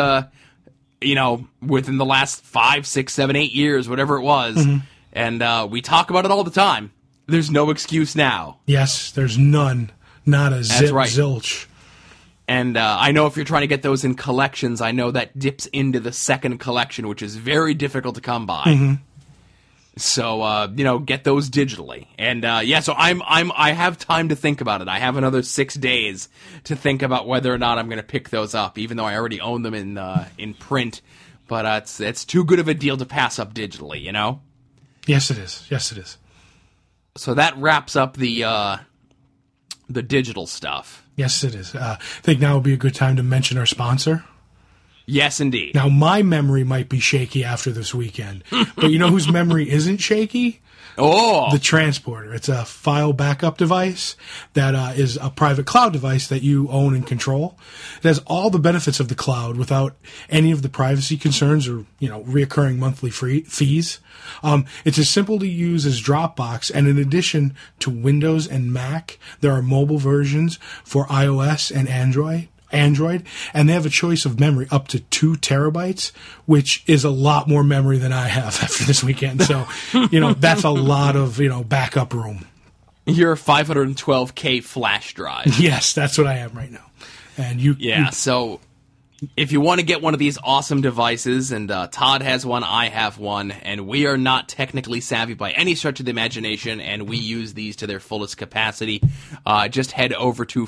S1: within the last 5, 6, 7, 8 years, whatever it was. Mm-hmm. And we talk about it all the time. There's no excuse now.
S2: Yes, there's none. Not a zip,
S1: right.
S2: zilch.
S1: And I know if you're trying to get those in collections, I know that dips into the second collection, which is very difficult to come by. Mm-hmm. So, get those digitally. And, so I have time to think about it. I have another 6 days to think about whether or not I'm going to pick those up, even though I already own them in print. But it's too good of a deal to pass up digitally, you know?
S2: Yes, it is.
S1: So that wraps up the digital stuff.
S2: Yes, it is. I think now would be a good time to mention our sponsor.
S1: Yes, indeed.
S2: Now, my memory might be shaky after this weekend, but you know whose memory isn't shaky?
S1: Oh!
S2: The Transporter. It's a file backup device that is a private cloud device that you own and control. It has all the benefits of the cloud without any of the privacy concerns or, reoccurring monthly fees. It's as simple to use as Dropbox, and in addition to Windows and Mac, there are mobile versions for iOS and Android, and they have a choice of memory up to 2 terabytes, which is a lot more memory than I have after this weekend. So, that's a lot of, backup room.
S1: Your 512K flash drive.
S2: Yes, that's what I am right now. And
S1: so if you want to get one of these awesome devices, and Todd has one, I have one, and we are not technically savvy by any stretch of the imagination, and we use these to their fullest capacity, just head over to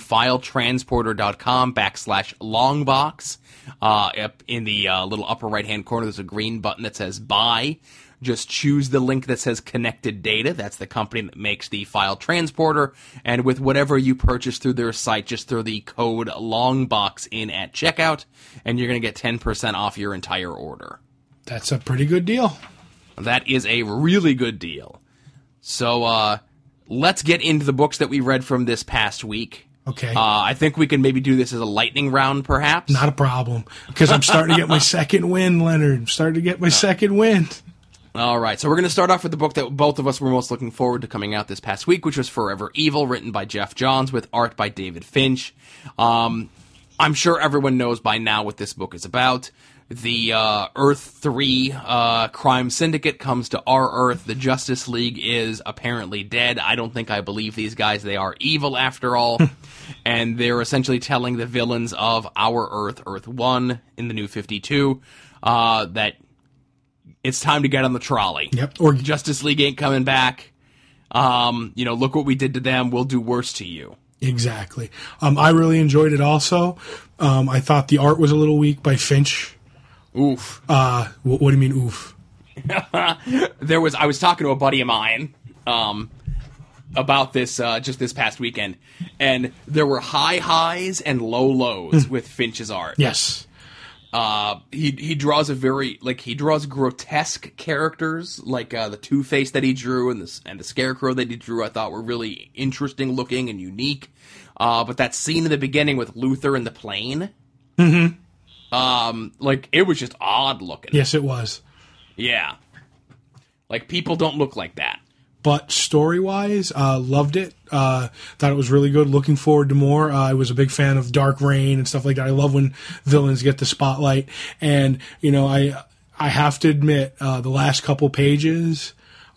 S1: filetransporter.com/longbox. Up in the little upper right-hand corner, there's a green button that says Buy. Just choose the link that says Connected Data. That's the company that makes the file transporter. And with whatever you purchase through their site, just throw the code LONGBOX in at checkout, and you're going to get 10% off your entire order.
S2: That's a pretty good deal.
S1: That is a really good deal. So let's get into the books that we read from this past week.
S2: Okay.
S1: I think we can maybe do this as a lightning round, perhaps.
S2: Not a problem, because I'm starting to get my second win, Leonard. I'm starting to get my second win.
S1: All right, so we're going to start off with the book that both of us were most looking forward to coming out this past week, which was Forever Evil, written by Jeff Johns with art by David Finch. I'm sure everyone knows by now what this book is about. The Earth 3 crime syndicate comes to our Earth. The Justice League is apparently dead. I don't think I believe these guys. They are evil after all. And they're essentially telling the villains of our Earth, Earth 1 in the New 52, that it's time to get on the trolley.
S2: Yep. Or
S1: Justice League ain't coming back. Look what we did to them. We'll do worse to you.
S2: Exactly. I really enjoyed it also. I thought the art was a little weak by Finch.
S1: Oof.
S2: What do you mean, oof?
S1: I was talking to a buddy of mine about this just this past weekend, and there were high highs and low lows with Finch's art.
S2: Yes.
S1: He draws he draws grotesque characters like the Two-Face that he drew and the Scarecrow that he drew. I thought were really interesting looking and unique. But that scene in the beginning with Luthor and the plane, it was just odd looking.
S2: Yes, it was.
S1: Yeah, like people don't look like that.
S2: but story-wise, loved it. Thought it was really good. Looking forward to more. I was a big fan of Dark Reign and stuff like that. I love when villains get the spotlight. And, I have to admit, the last couple pages,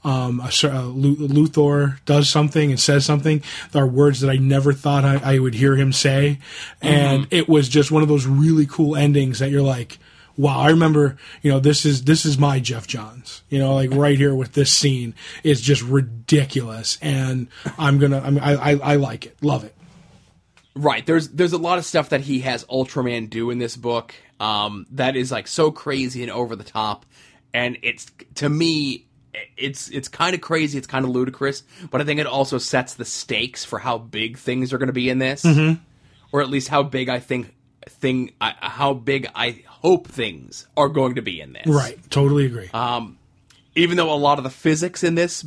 S2: Luthor does something and says something. There are words that I never thought I would hear him say. And it was just one of those really cool endings that you're like, wow, I remember, this is my Jeff Johns, right here with this scene is just ridiculous. And I like it. Love it.
S1: Right. There's a lot of stuff that he has Ultraman do in this book, that is like so crazy and over the top. And to me, it's kind of crazy. It's kind of ludicrous, but I think it also sets the stakes for how big things are going to be in this, or at least how big I hope things are going to be in this.
S2: Right. Totally agree.
S1: Even though a lot of the physics in this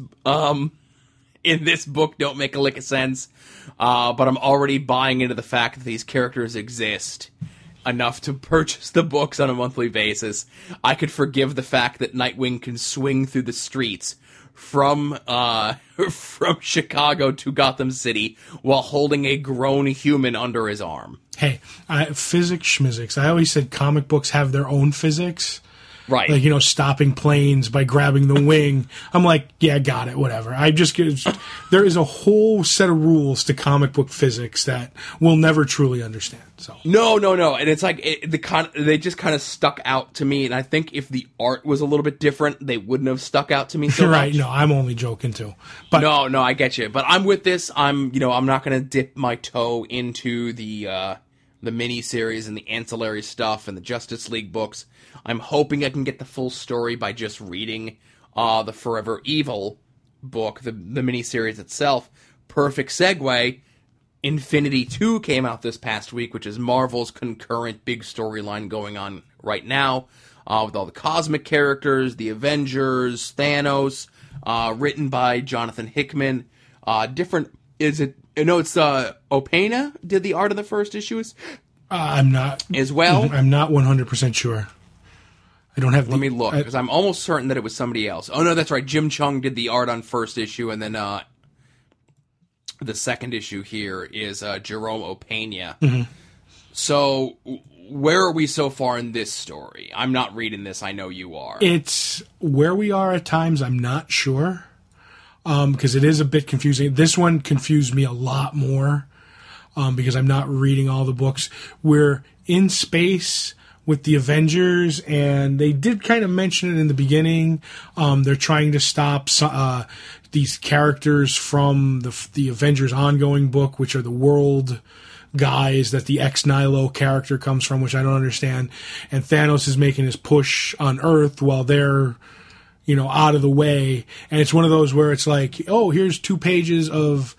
S1: book don't make a lick of sense, but I'm already buying into the fact that these characters exist enough to purchase the books on a monthly basis. I could forgive the fact that Nightwing can swing through the streets from Chicago to Gotham City while holding a grown human under his arm.
S2: Hey, physics schmizics. I always said comic books have their own physics.
S1: Right.
S2: Like, stopping planes by grabbing the wing. I'm like, yeah, got it, whatever. There is a whole set of rules to comic book physics that we'll never truly understand. So
S1: No. And it's like, they just kind of stuck out to me. And I think if the art was a little bit different, they wouldn't have stuck out to me so
S2: right,
S1: much.
S2: No, I'm only joking too. But
S1: No, I get you. But I'm with this. I'm not going to dip my toe into the mini-series and the ancillary stuff and the Justice League books. I'm hoping I can get the full story by just reading the Forever Evil book, the mini-series itself. Perfect segue. Infinity 2 came out this past week, which is Marvel's concurrent big storyline going on right now, with all the cosmic characters, the Avengers, Thanos, written by Jonathan Hickman. It's Opena did the art of the first issues?
S2: I'm not.
S1: As well?
S2: I'm not 100% sure. I don't have.
S1: Let me look, because I'm almost certain that it was somebody else. Oh, no, that's right. Jim Chung did the art on first issue, and then the second issue here is Jerome Opena. Mm-hmm. So, where are we so far in this story? I'm not reading this. I know you are.
S2: It's where we are at times. I'm not sure, because it is a bit confusing. This one confused me a lot more, because I'm not reading all the books. We're in space with the Avengers, and they did kind of mention it in the beginning. They're trying to stop these characters from the Avengers ongoing book, which are the world guys that the ex-Nihilo character comes from, which I don't understand. And Thanos is making his push on Earth while they're, out of the way. And it's one of those where it's like, oh, here's 2 pages of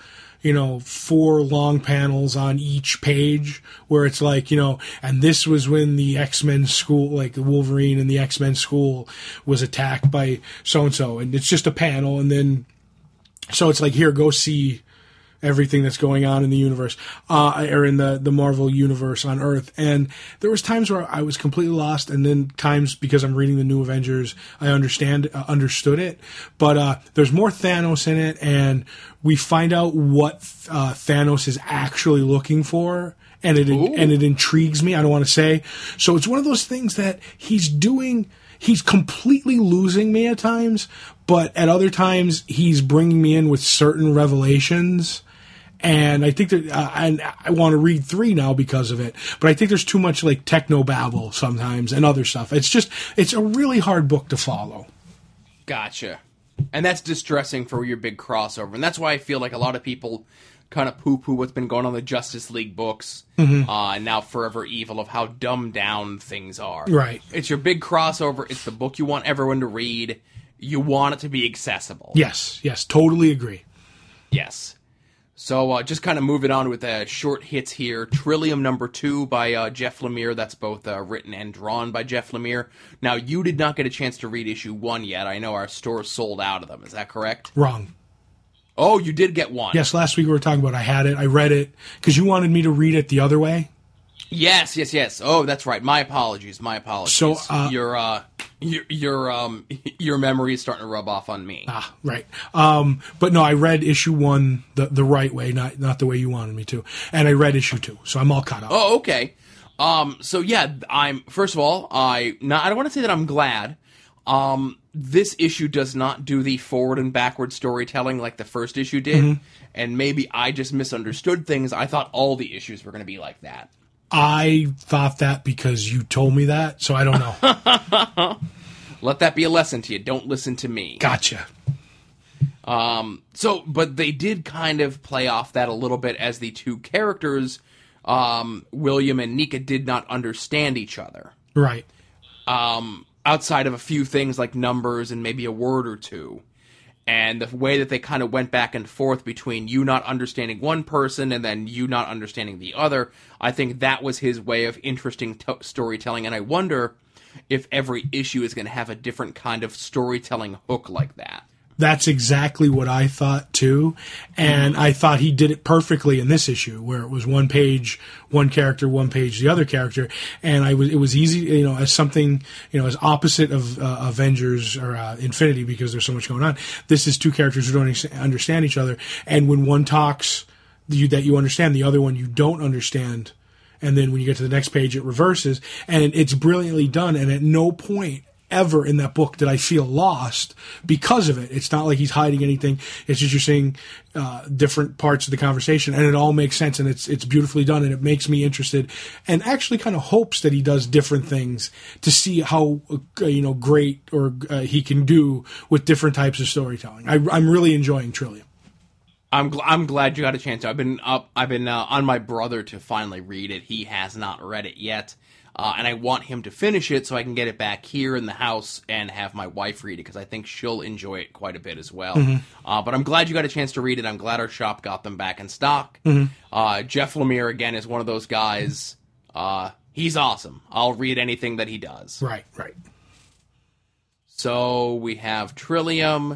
S2: 4 long panels on each page where it's like, and this was when the X-Men school, like the Wolverine and the X-Men school was attacked by so-and-so. And it's just a panel. And then, so it's like, here, go see everything that's going on in the universe, or in the Marvel universe on Earth. And there was times where I was completely lost, and then times, because I'm reading the New Avengers, I understood it. But there's more Thanos in it, and we find out what Thanos is actually looking for, and it intrigues me. I don't want to say. So it's one of those things that he's completely losing me at times, but at other times he's bringing me in with certain revelations. And I think that, and I want to read 3 now because of it, but I think there's too much like technobabble sometimes and other stuff. It's a really hard book to follow.
S1: Gotcha. And that's distressing for your big crossover. And that's why I feel like a lot of people kind of poo-poo what's been going on in the Justice League books, and now Forever Evil, of how dumbed down things are.
S2: Right.
S1: It's your big crossover. It's the book you want everyone to read. You want it to be accessible.
S2: Yes, totally agree.
S1: Yes. So just kind of moving on with short hits here. Trillium #2 by Jeff Lemire. That's both written and drawn by Jeff Lemire. Now, you did not get a chance to read issue 1 yet. I know our store sold out of them. Is that correct?
S2: Wrong.
S1: Oh, you did get 1.
S2: Yes, last week we were talking about I had it. I read it because you wanted me to read it the other way.
S1: Yes. Oh, that's right. My apologies.
S2: So,
S1: your memory is starting to rub off on me.
S2: Right. But no, I read issue 1 the right way, not the way you wanted me to, and I read issue 2, so I'm all caught up.
S1: Oh, okay. So yeah, first of all, I don't want to say that I'm glad. This issue does not do the forward and backward storytelling like the first issue did, and maybe I just misunderstood things. I thought all the issues were going to be like that.
S2: I thought that because you told me that, so I don't know.
S1: Let that be a lesson to you. Don't listen to me.
S2: Gotcha.
S1: But they did kind of play off that a little bit as the two characters, William and Nika, did not understand each other.
S2: Right.
S1: Outside of a few things like numbers and maybe a word or two. And the way that they kind of went back and forth between you not understanding one person and then you not understanding the other, I think that was his way of interesting storytelling. And I wonder if every issue is going to have a different kind of storytelling hook like that.
S2: That's exactly what I thought too, and I thought he did it perfectly in this issue, where it was one page, one character, one page, the other character, and it was easy, as something, as opposite of Avengers or Infinity, because there's so much going on. This is two characters who don't understand each other, and when one talks, that you understand, the other one you don't understand, and then when you get to the next page, it reverses, and it's brilliantly done, and at no point ever in that book did I feel lost because of it. It's not like he's hiding anything. It's just you're seeing different parts of the conversation, and it all makes sense, and it's beautifully done, and it makes me interested, and actually kind of hopes that he does different things to see how great or he can do with different types of storytelling. I'm really enjoying Trillium.
S1: I'm glad you got a chance. I've been on my brother to finally read it. He has not read it yet. And I want him to finish it so I can get it back here in the house and have my wife read it, because I think she'll enjoy it quite a bit as well. But I'm glad you got a chance to read it. I'm glad our shop got them back in stock. Jeff Lemire, again, is one of those guys. He's awesome. I'll read anything that he does.
S2: Right.
S1: So we have Trillium.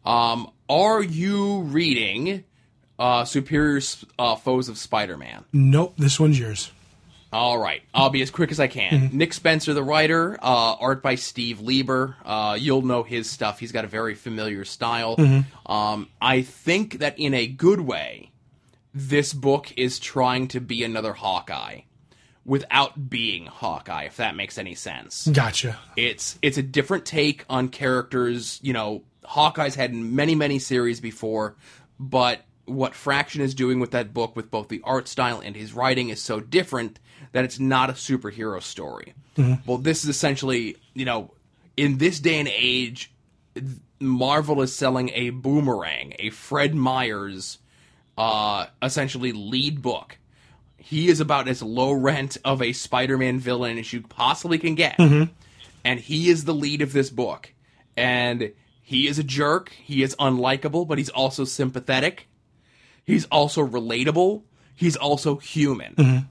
S1: Are you reading Superior Foes of Spider-Man?
S2: Nope, this one's yours.
S1: All right. I'll be as quick as I can. Nick Spencer, the writer, art by Steve Lieber. You'll know his stuff. He's got a very familiar style. I think that in a good way, this book is trying to be another Hawkeye without being Hawkeye, if that makes any sense.
S2: Gotcha.
S1: It's a different take on characters. Hawkeye's had many, many series before, but what Fraction is doing with that book, with both the art style and his writing, is so different that it's not a superhero story. Well, this is essentially, in this day and age, Marvel is selling a Boomerang, a Fred Myers, essentially lead book. He is about as low rent of a Spider-Man villain as you possibly can get. And he is the lead of this book. And he is a jerk. He is unlikable, but he's also sympathetic. He's also relatable. He's also human.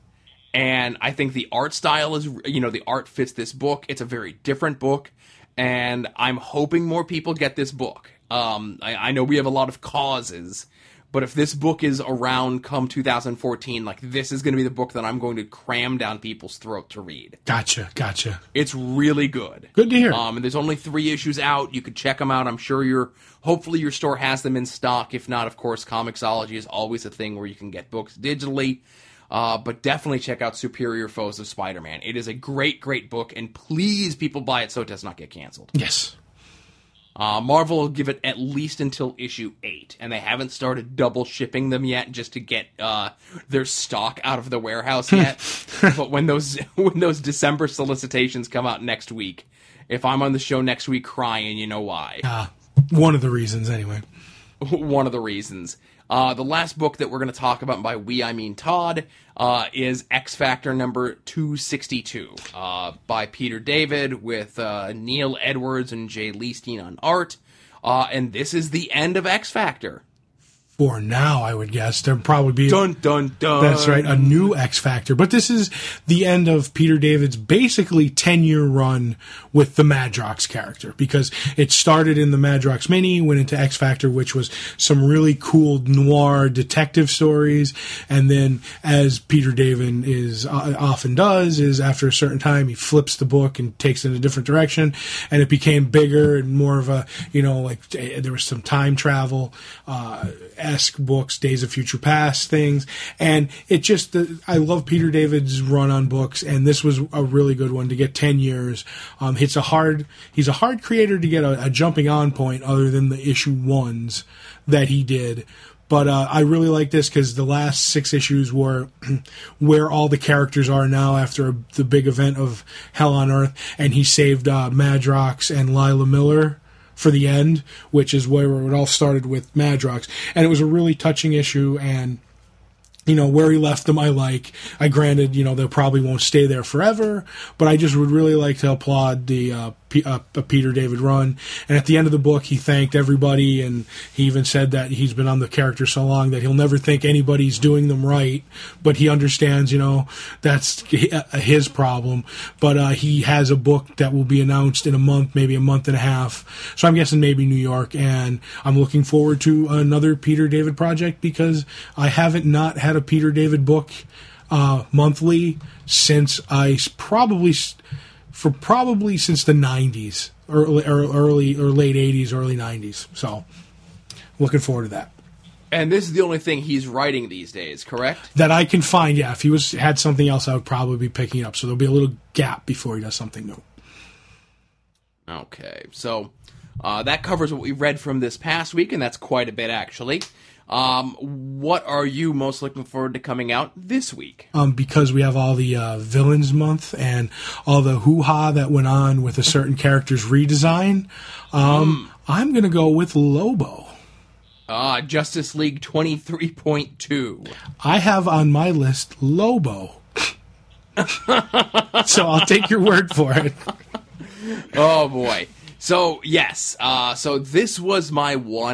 S1: And I think the art style is, the art fits this book. It's a very different book. And I'm hoping more people get this book. I know we have a lot of causes, but if this book is around come 2014, this is going to be the book that I'm going to cram down people's throat to read.
S2: Gotcha.
S1: It's really good.
S2: Good to hear.
S1: And there's only 3 issues out. You could check them out. I'm sure hopefully your store has them in stock. If not, of course, Comixology is always a thing where you can get books digitally. But definitely check out Superior Foes of Spider-Man. It is a great, great book, and please, people, buy it so it does not get canceled.
S2: Yes.
S1: Marvel will give it at least until issue 8, and they haven't started double shipping them yet just to get their stock out of the warehouse yet. But when those December solicitations come out next week, if I'm on the show next week crying, you know why.
S2: One of the reasons, anyway.
S1: One of the reasons. The last book that we're going to talk about, by we I mean Todd, is X Factor number 262 by Peter David with Neil Edwards and Jay Leestein on art. And this is the end of X Factor.
S2: or now, I would guess. There'll probably be...
S1: Dun, dun, dun.
S2: That's right, a new X Factor. But this is the end of Peter David's basically 10-year run with the Madrox character, because it started in the Madrox Mini, went into X Factor, which was some really cool noir detective stories, and then, as Peter David often does, is after a certain time, he flips the book and takes it in a different direction, and it became bigger and more of a, there was some time travel, esque books, Days of Future Past things, and it just, I love Peter David's run on books, and this was a really good one to get 10 years. He's a hard creator to get a jumping on point other than the issue ones that he did. But I really like this because the last 6 issues were where all the characters are now after the big event of Hell on Earth, and he saved Madrox and Lila Miller for the end, which is where it all started with Madrox. And it was a really touching issue, and where he left them, I granted, they probably won't stay there forever, but I just would really like to applaud the Peter David run. And at the end of the book, he thanked everybody, and he even said that he's been on the character so long that he'll never think anybody's doing them right, but he understands, that's his problem. But he has a book that will be announced in a month, maybe a month and a half. So I'm guessing maybe New York, and I'm looking forward to another Peter David project because I haven't not had a Peter David book monthly since probably since the 90s, early or late 80s, early 90s. So, looking forward to that.
S1: And this is the only thing he's writing these days, correct?
S2: That I can find, yeah. If he had something else, I would probably be picking it up. So there'll be a little gap before he does something new.
S1: Okay, so that covers what we read from this past week, and that's quite a bit, actually. What are you most looking forward to coming out this week?
S2: Because we have all the Villains Month and all the hoo-ha that went on with a certain character's redesign, I'm going to go with Lobo.
S1: Justice League 23.2.
S2: I have on my list Lobo. So I'll take your word for it.
S1: Oh, boy. So, yes, so this was my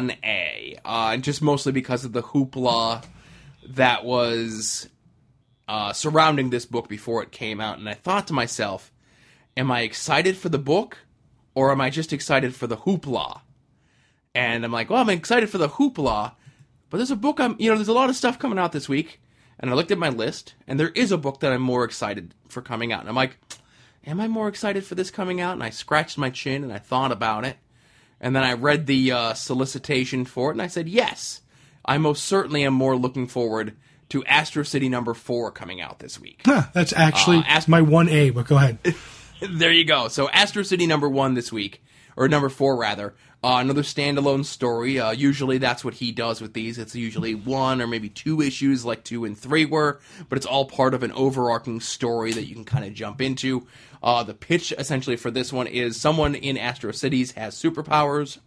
S1: 1A, just mostly because of the hoopla that was surrounding this book before it came out, and I thought to myself, am I excited for the book, or am I just excited for the hoopla? And I'm like, well, I'm excited for the hoopla, but there's a book, there's a lot of stuff coming out this week, and I looked at my list, and there is a book that I'm more excited for coming out, and I'm like, am I more excited for this coming out? And I scratched my chin and I thought about it. And then I read the solicitation for it and I said, yes, I most certainly am more looking forward to Astro City number 4 coming out this week.
S2: That's actually my 1A, but go ahead.
S1: There you go. So Astro City number 1 this week, or number 4 rather. Another standalone story. Usually that's what he does with these. It's usually 1 or maybe 2 issues like 2 and 3 were, but it's all part of an overarching story that you can kind of jump into. The pitch essentially for this one is someone in Astro Cities has superpowers,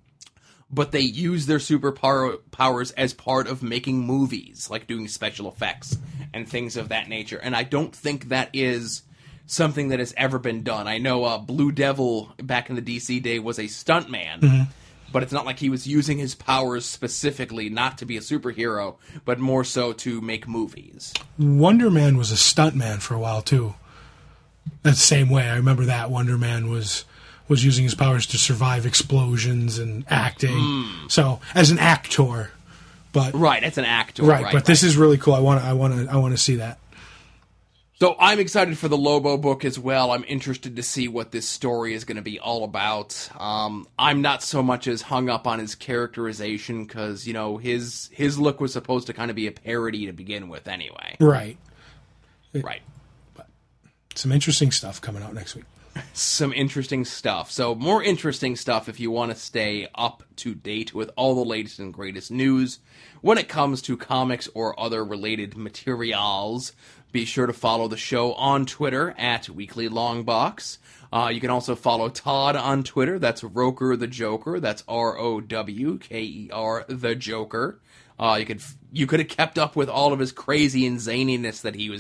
S1: but they use their superpowers as part of making movies, like doing special effects and things of that nature. And I don't think that is something that has ever been done. I know Blue Devil back in the DC day was a stuntman, but it's not like he was using his powers specifically not to be a superhero, but more so to make movies.
S2: Wonder Man was a stuntman for a while too. That's the same way. I remember that Wonder Man was using his powers to survive explosions and acting. So as an actor, but
S1: right, as an actor,
S2: right. But this is really cool. I want to see that.
S1: So I'm excited for the Lobo book as well. I'm interested to see what this story is going to be all about. I'm not so much as hung up on his characterization because, his look was supposed to kind of be a parody to begin with anyway.
S2: Right.
S1: Right.
S2: But some interesting stuff coming out next week.
S1: Some interesting stuff. So more interesting stuff if you want to stay up to date with all the latest and greatest news when it comes to comics or other related materials. Be sure to follow the show on Twitter at Weekly Longbox. You can also follow Todd on Twitter. That's Roker the Joker. That's ROWKER the Joker. You could have kept up with all of his crazy and zaniness that he was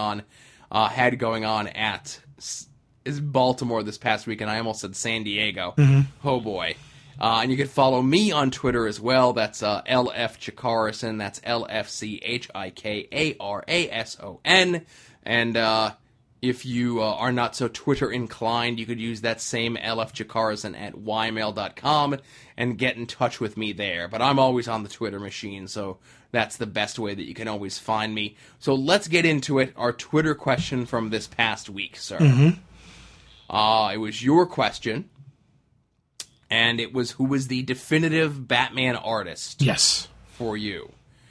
S1: had going on at Baltimore this past week, and I almost said San Diego. Oh boy. And you can follow me on Twitter as well. That's LF Chikarison. That's LFCHIKARASON. And if you are not so Twitter inclined, you could use that same LF Chikarison at ymail.com and get in touch with me there. But I'm always on the Twitter machine, so that's the best way that you can always find me. So let's get into it. Our Twitter question from this past week, sir. It was your question. And it was, who was the definitive Batman artist?
S2: Yes.
S1: For you.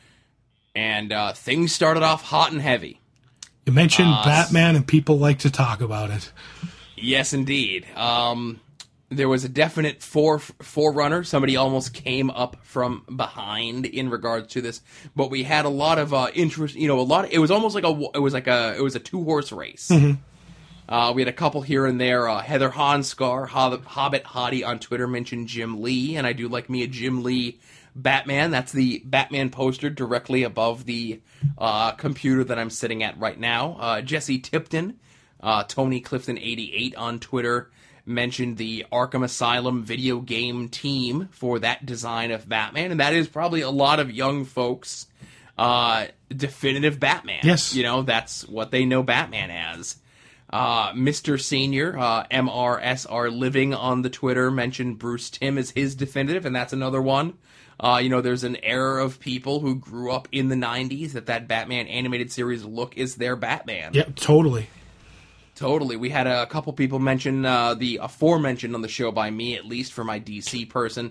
S1: And things started off hot and heavy.
S2: You mentioned Batman, and people like to talk about it.
S1: Yes, indeed. There was a definite forerunner. Somebody almost came up from behind in regards to this, but we had a lot of interest. You know, it was almost like it was a 2-horse race. We had a couple here and there. Heather Hanskar, Hobbit Hottie on Twitter mentioned Jim Lee, and I do like me a Jim Lee Batman. That's the Batman poster directly above the computer that I'm sitting at right now. Jesse Tipton, Tony Clifton 88 on Twitter mentioned the Arkham Asylum video game team for that design of Batman, and that is probably a lot of young folks' definitive Batman.
S2: Yes.
S1: You know, that's what they know Batman as. Mr. Senior, MRSR Living on the Twitter mentioned Bruce Timm as his definitive, and that's another one. You know, there's an era of people who grew up in the 90s that Batman animated series look is their Batman.
S2: Yep, totally.
S1: Totally. We had a couple people mention the aforementioned on the show by me, at least for my DC person.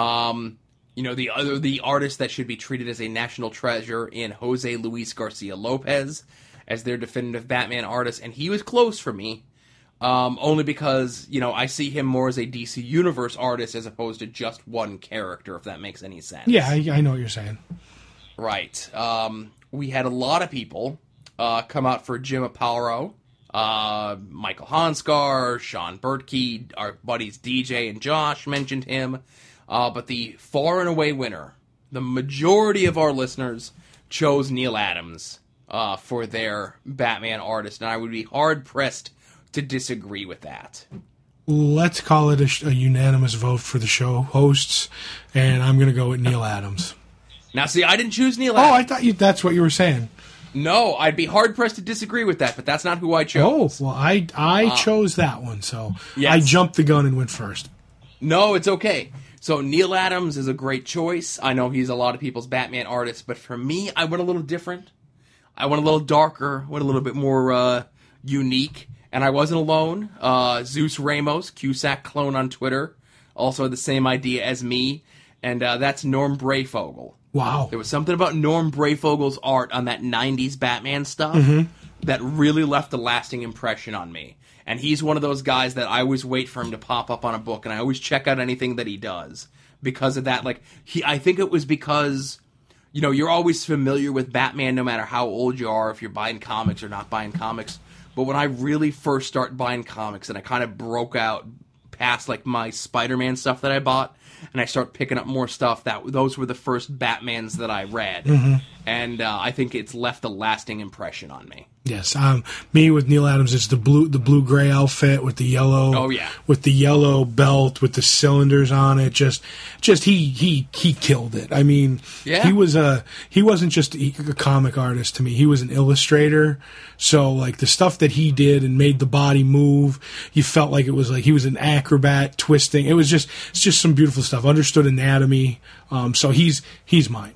S1: You know, the artist that should be treated as a national treasure in Jose Luis Garcia Lopez as their definitive Batman artist, and he was close for me, only because, you know, I see him more as a DC Universe artist as opposed to just one character, if that makes any sense.
S2: Yeah, I know what you're saying.
S1: Right. We had a lot of people come out for Jim Aparo, Michael Hanskar, Sean Bertkey, our buddies DJ and Josh mentioned him, but the far and away winner, the majority of our listeners chose Neil Adams for their Batman artist, and I would be hard-pressed to disagree with that.
S2: Let's call it a unanimous vote for the show hosts, and I'm going to go with Neil Adams.
S1: Now, see, I didn't choose Neil Adams.
S2: Oh, I thought that's what you were saying.
S1: No, I'd be hard-pressed to disagree with that, but that's not who I chose.
S2: Oh, well, I chose that one, so
S1: yes.
S2: I jumped the gun and went first.
S1: No, it's okay. So Neil Adams is a great choice. I know he's a lot of people's Batman artist, but for me, I went a little different. I went a little darker, went a little bit more unique, and I wasn't alone. Zeus Ramos, Cusack clone on Twitter, also had the same idea as me, and that's Norm Brayfogle.
S2: Wow.
S1: There was something about Norm Brayfogle's art on that 90s Batman stuff that really left a lasting impression on me. And he's one of those guys that I always wait for him to pop up on a book, and I always check out anything that he does. Because of that, I think it was because, you know, you're always familiar with Batman no matter how old you are, if you're buying comics or not buying comics. But when I really first started buying comics and I kind of broke out past my Spider-Man stuff that I bought, and I start picking up more stuff, those were the first Batmans that I read. And I think it's left a lasting impression on me.
S2: Yes, me with Neil Adams, it's the blue gray outfit with the yellow.
S1: Oh yeah,
S2: with the yellow belt with the cylinders on it. Just he killed it. I mean,
S1: yeah.
S2: he wasn't just a comic artist to me. He was an illustrator. So the stuff that he did and made the body move, you felt like it was he was an acrobat twisting. It's just some beautiful stuff. Understood anatomy. So he's mine.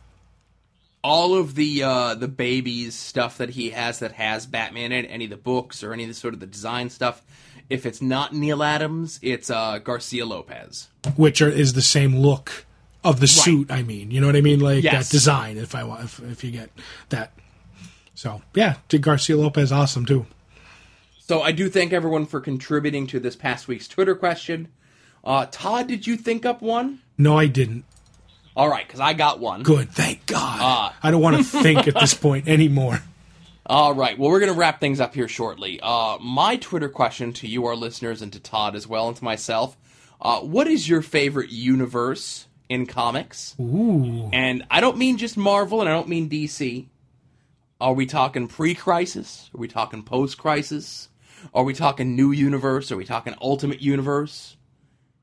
S1: All of the babies stuff that he has that has Batman in it, any of the books or any of the sort of the design stuff, if it's not Neil Adams, it's Garcia Lopez.
S2: Which is the same look of the suit, I mean. You know what I mean?
S1: Yes.
S2: That design, if you get that. So, yeah, Garcia Lopez, awesome, too.
S1: So I do thank everyone for contributing to this past week's Twitter question. Todd, did you think up one?
S2: No, I didn't.
S1: All right, because I got one.
S2: Good, thank God. I don't want to think at this point anymore.
S1: All right, well, we're going to wrap things up here shortly. My Twitter question to you, our listeners, and to Todd as well, and to myself, what is your favorite universe in comics?
S2: Ooh.
S1: And I don't mean just Marvel, and I don't mean DC. Are we talking pre-crisis? Are we talking post-crisis? Are we talking new universe? Are we talking ultimate universe?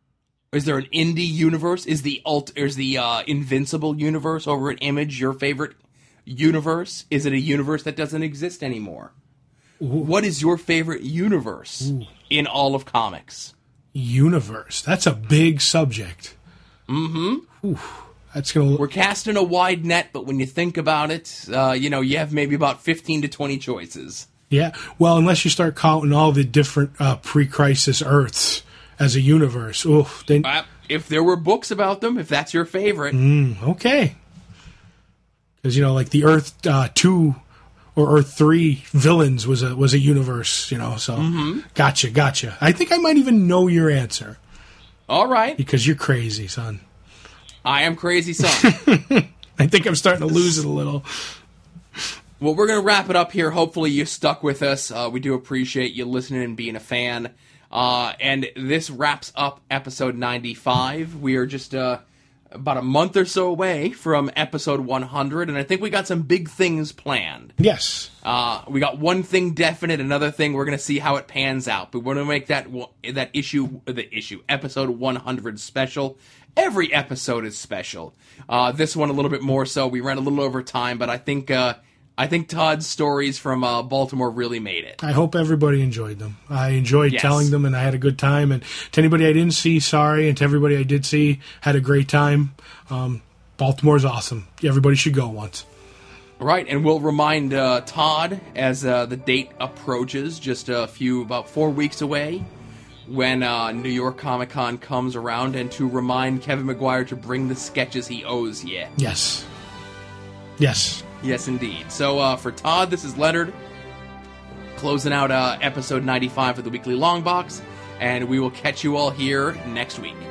S1: Is there an indie universe? Is the Invincible universe over at Image your favorite universe? Is it a universe that doesn't exist anymore? Ooh. What is your favorite universe in all of comics?
S2: Universe. That's a big subject.
S1: Mm-hmm.
S2: Ooh, that's gonna.
S1: We're casting a wide net, but when you think about it, you have maybe about 15 to 20 choices.
S2: Yeah. Well, unless you start counting all the different pre-crisis Earths as a universe. Oof. Then
S1: if there were books about them, if that's your favorite.
S2: Okay. Because like the Earth 2 or Earth 3 villains was a universe, so gotcha. I think I might even know your answer.
S1: All right.
S2: Because you're crazy, son.
S1: I am crazy, son.
S2: I think I'm starting to lose it a little.
S1: Well, we're going to wrap it up here. Hopefully you stuck with us. We do appreciate you listening and being a fan. And this wraps up episode 95. We are just about a month or so away from episode 100, and I think we got some big things planned.
S2: Yes.
S1: We got one thing definite, another thing we're going to see how it pans out. But we're going to make that episode 100 special. Every episode is special. This one a little bit more so. We ran a little over time, but I think Todd's stories from Baltimore really made it.
S2: I hope everybody enjoyed them. I enjoyed telling them, and I had a good time. And to anybody I didn't see, sorry. And to everybody I did see, had a great time. Baltimore's awesome. Everybody should go once.
S1: Right, and we'll remind Todd as the date approaches, just about 4 weeks away, when New York Comic Con comes around, and to remind Kevin Maguire to bring the sketches he owes you.
S2: Yes.
S1: Yes, indeed. So, for Todd, this is Leonard, closing out episode 95 of the Weekly Long Box, and we will catch you all here next week.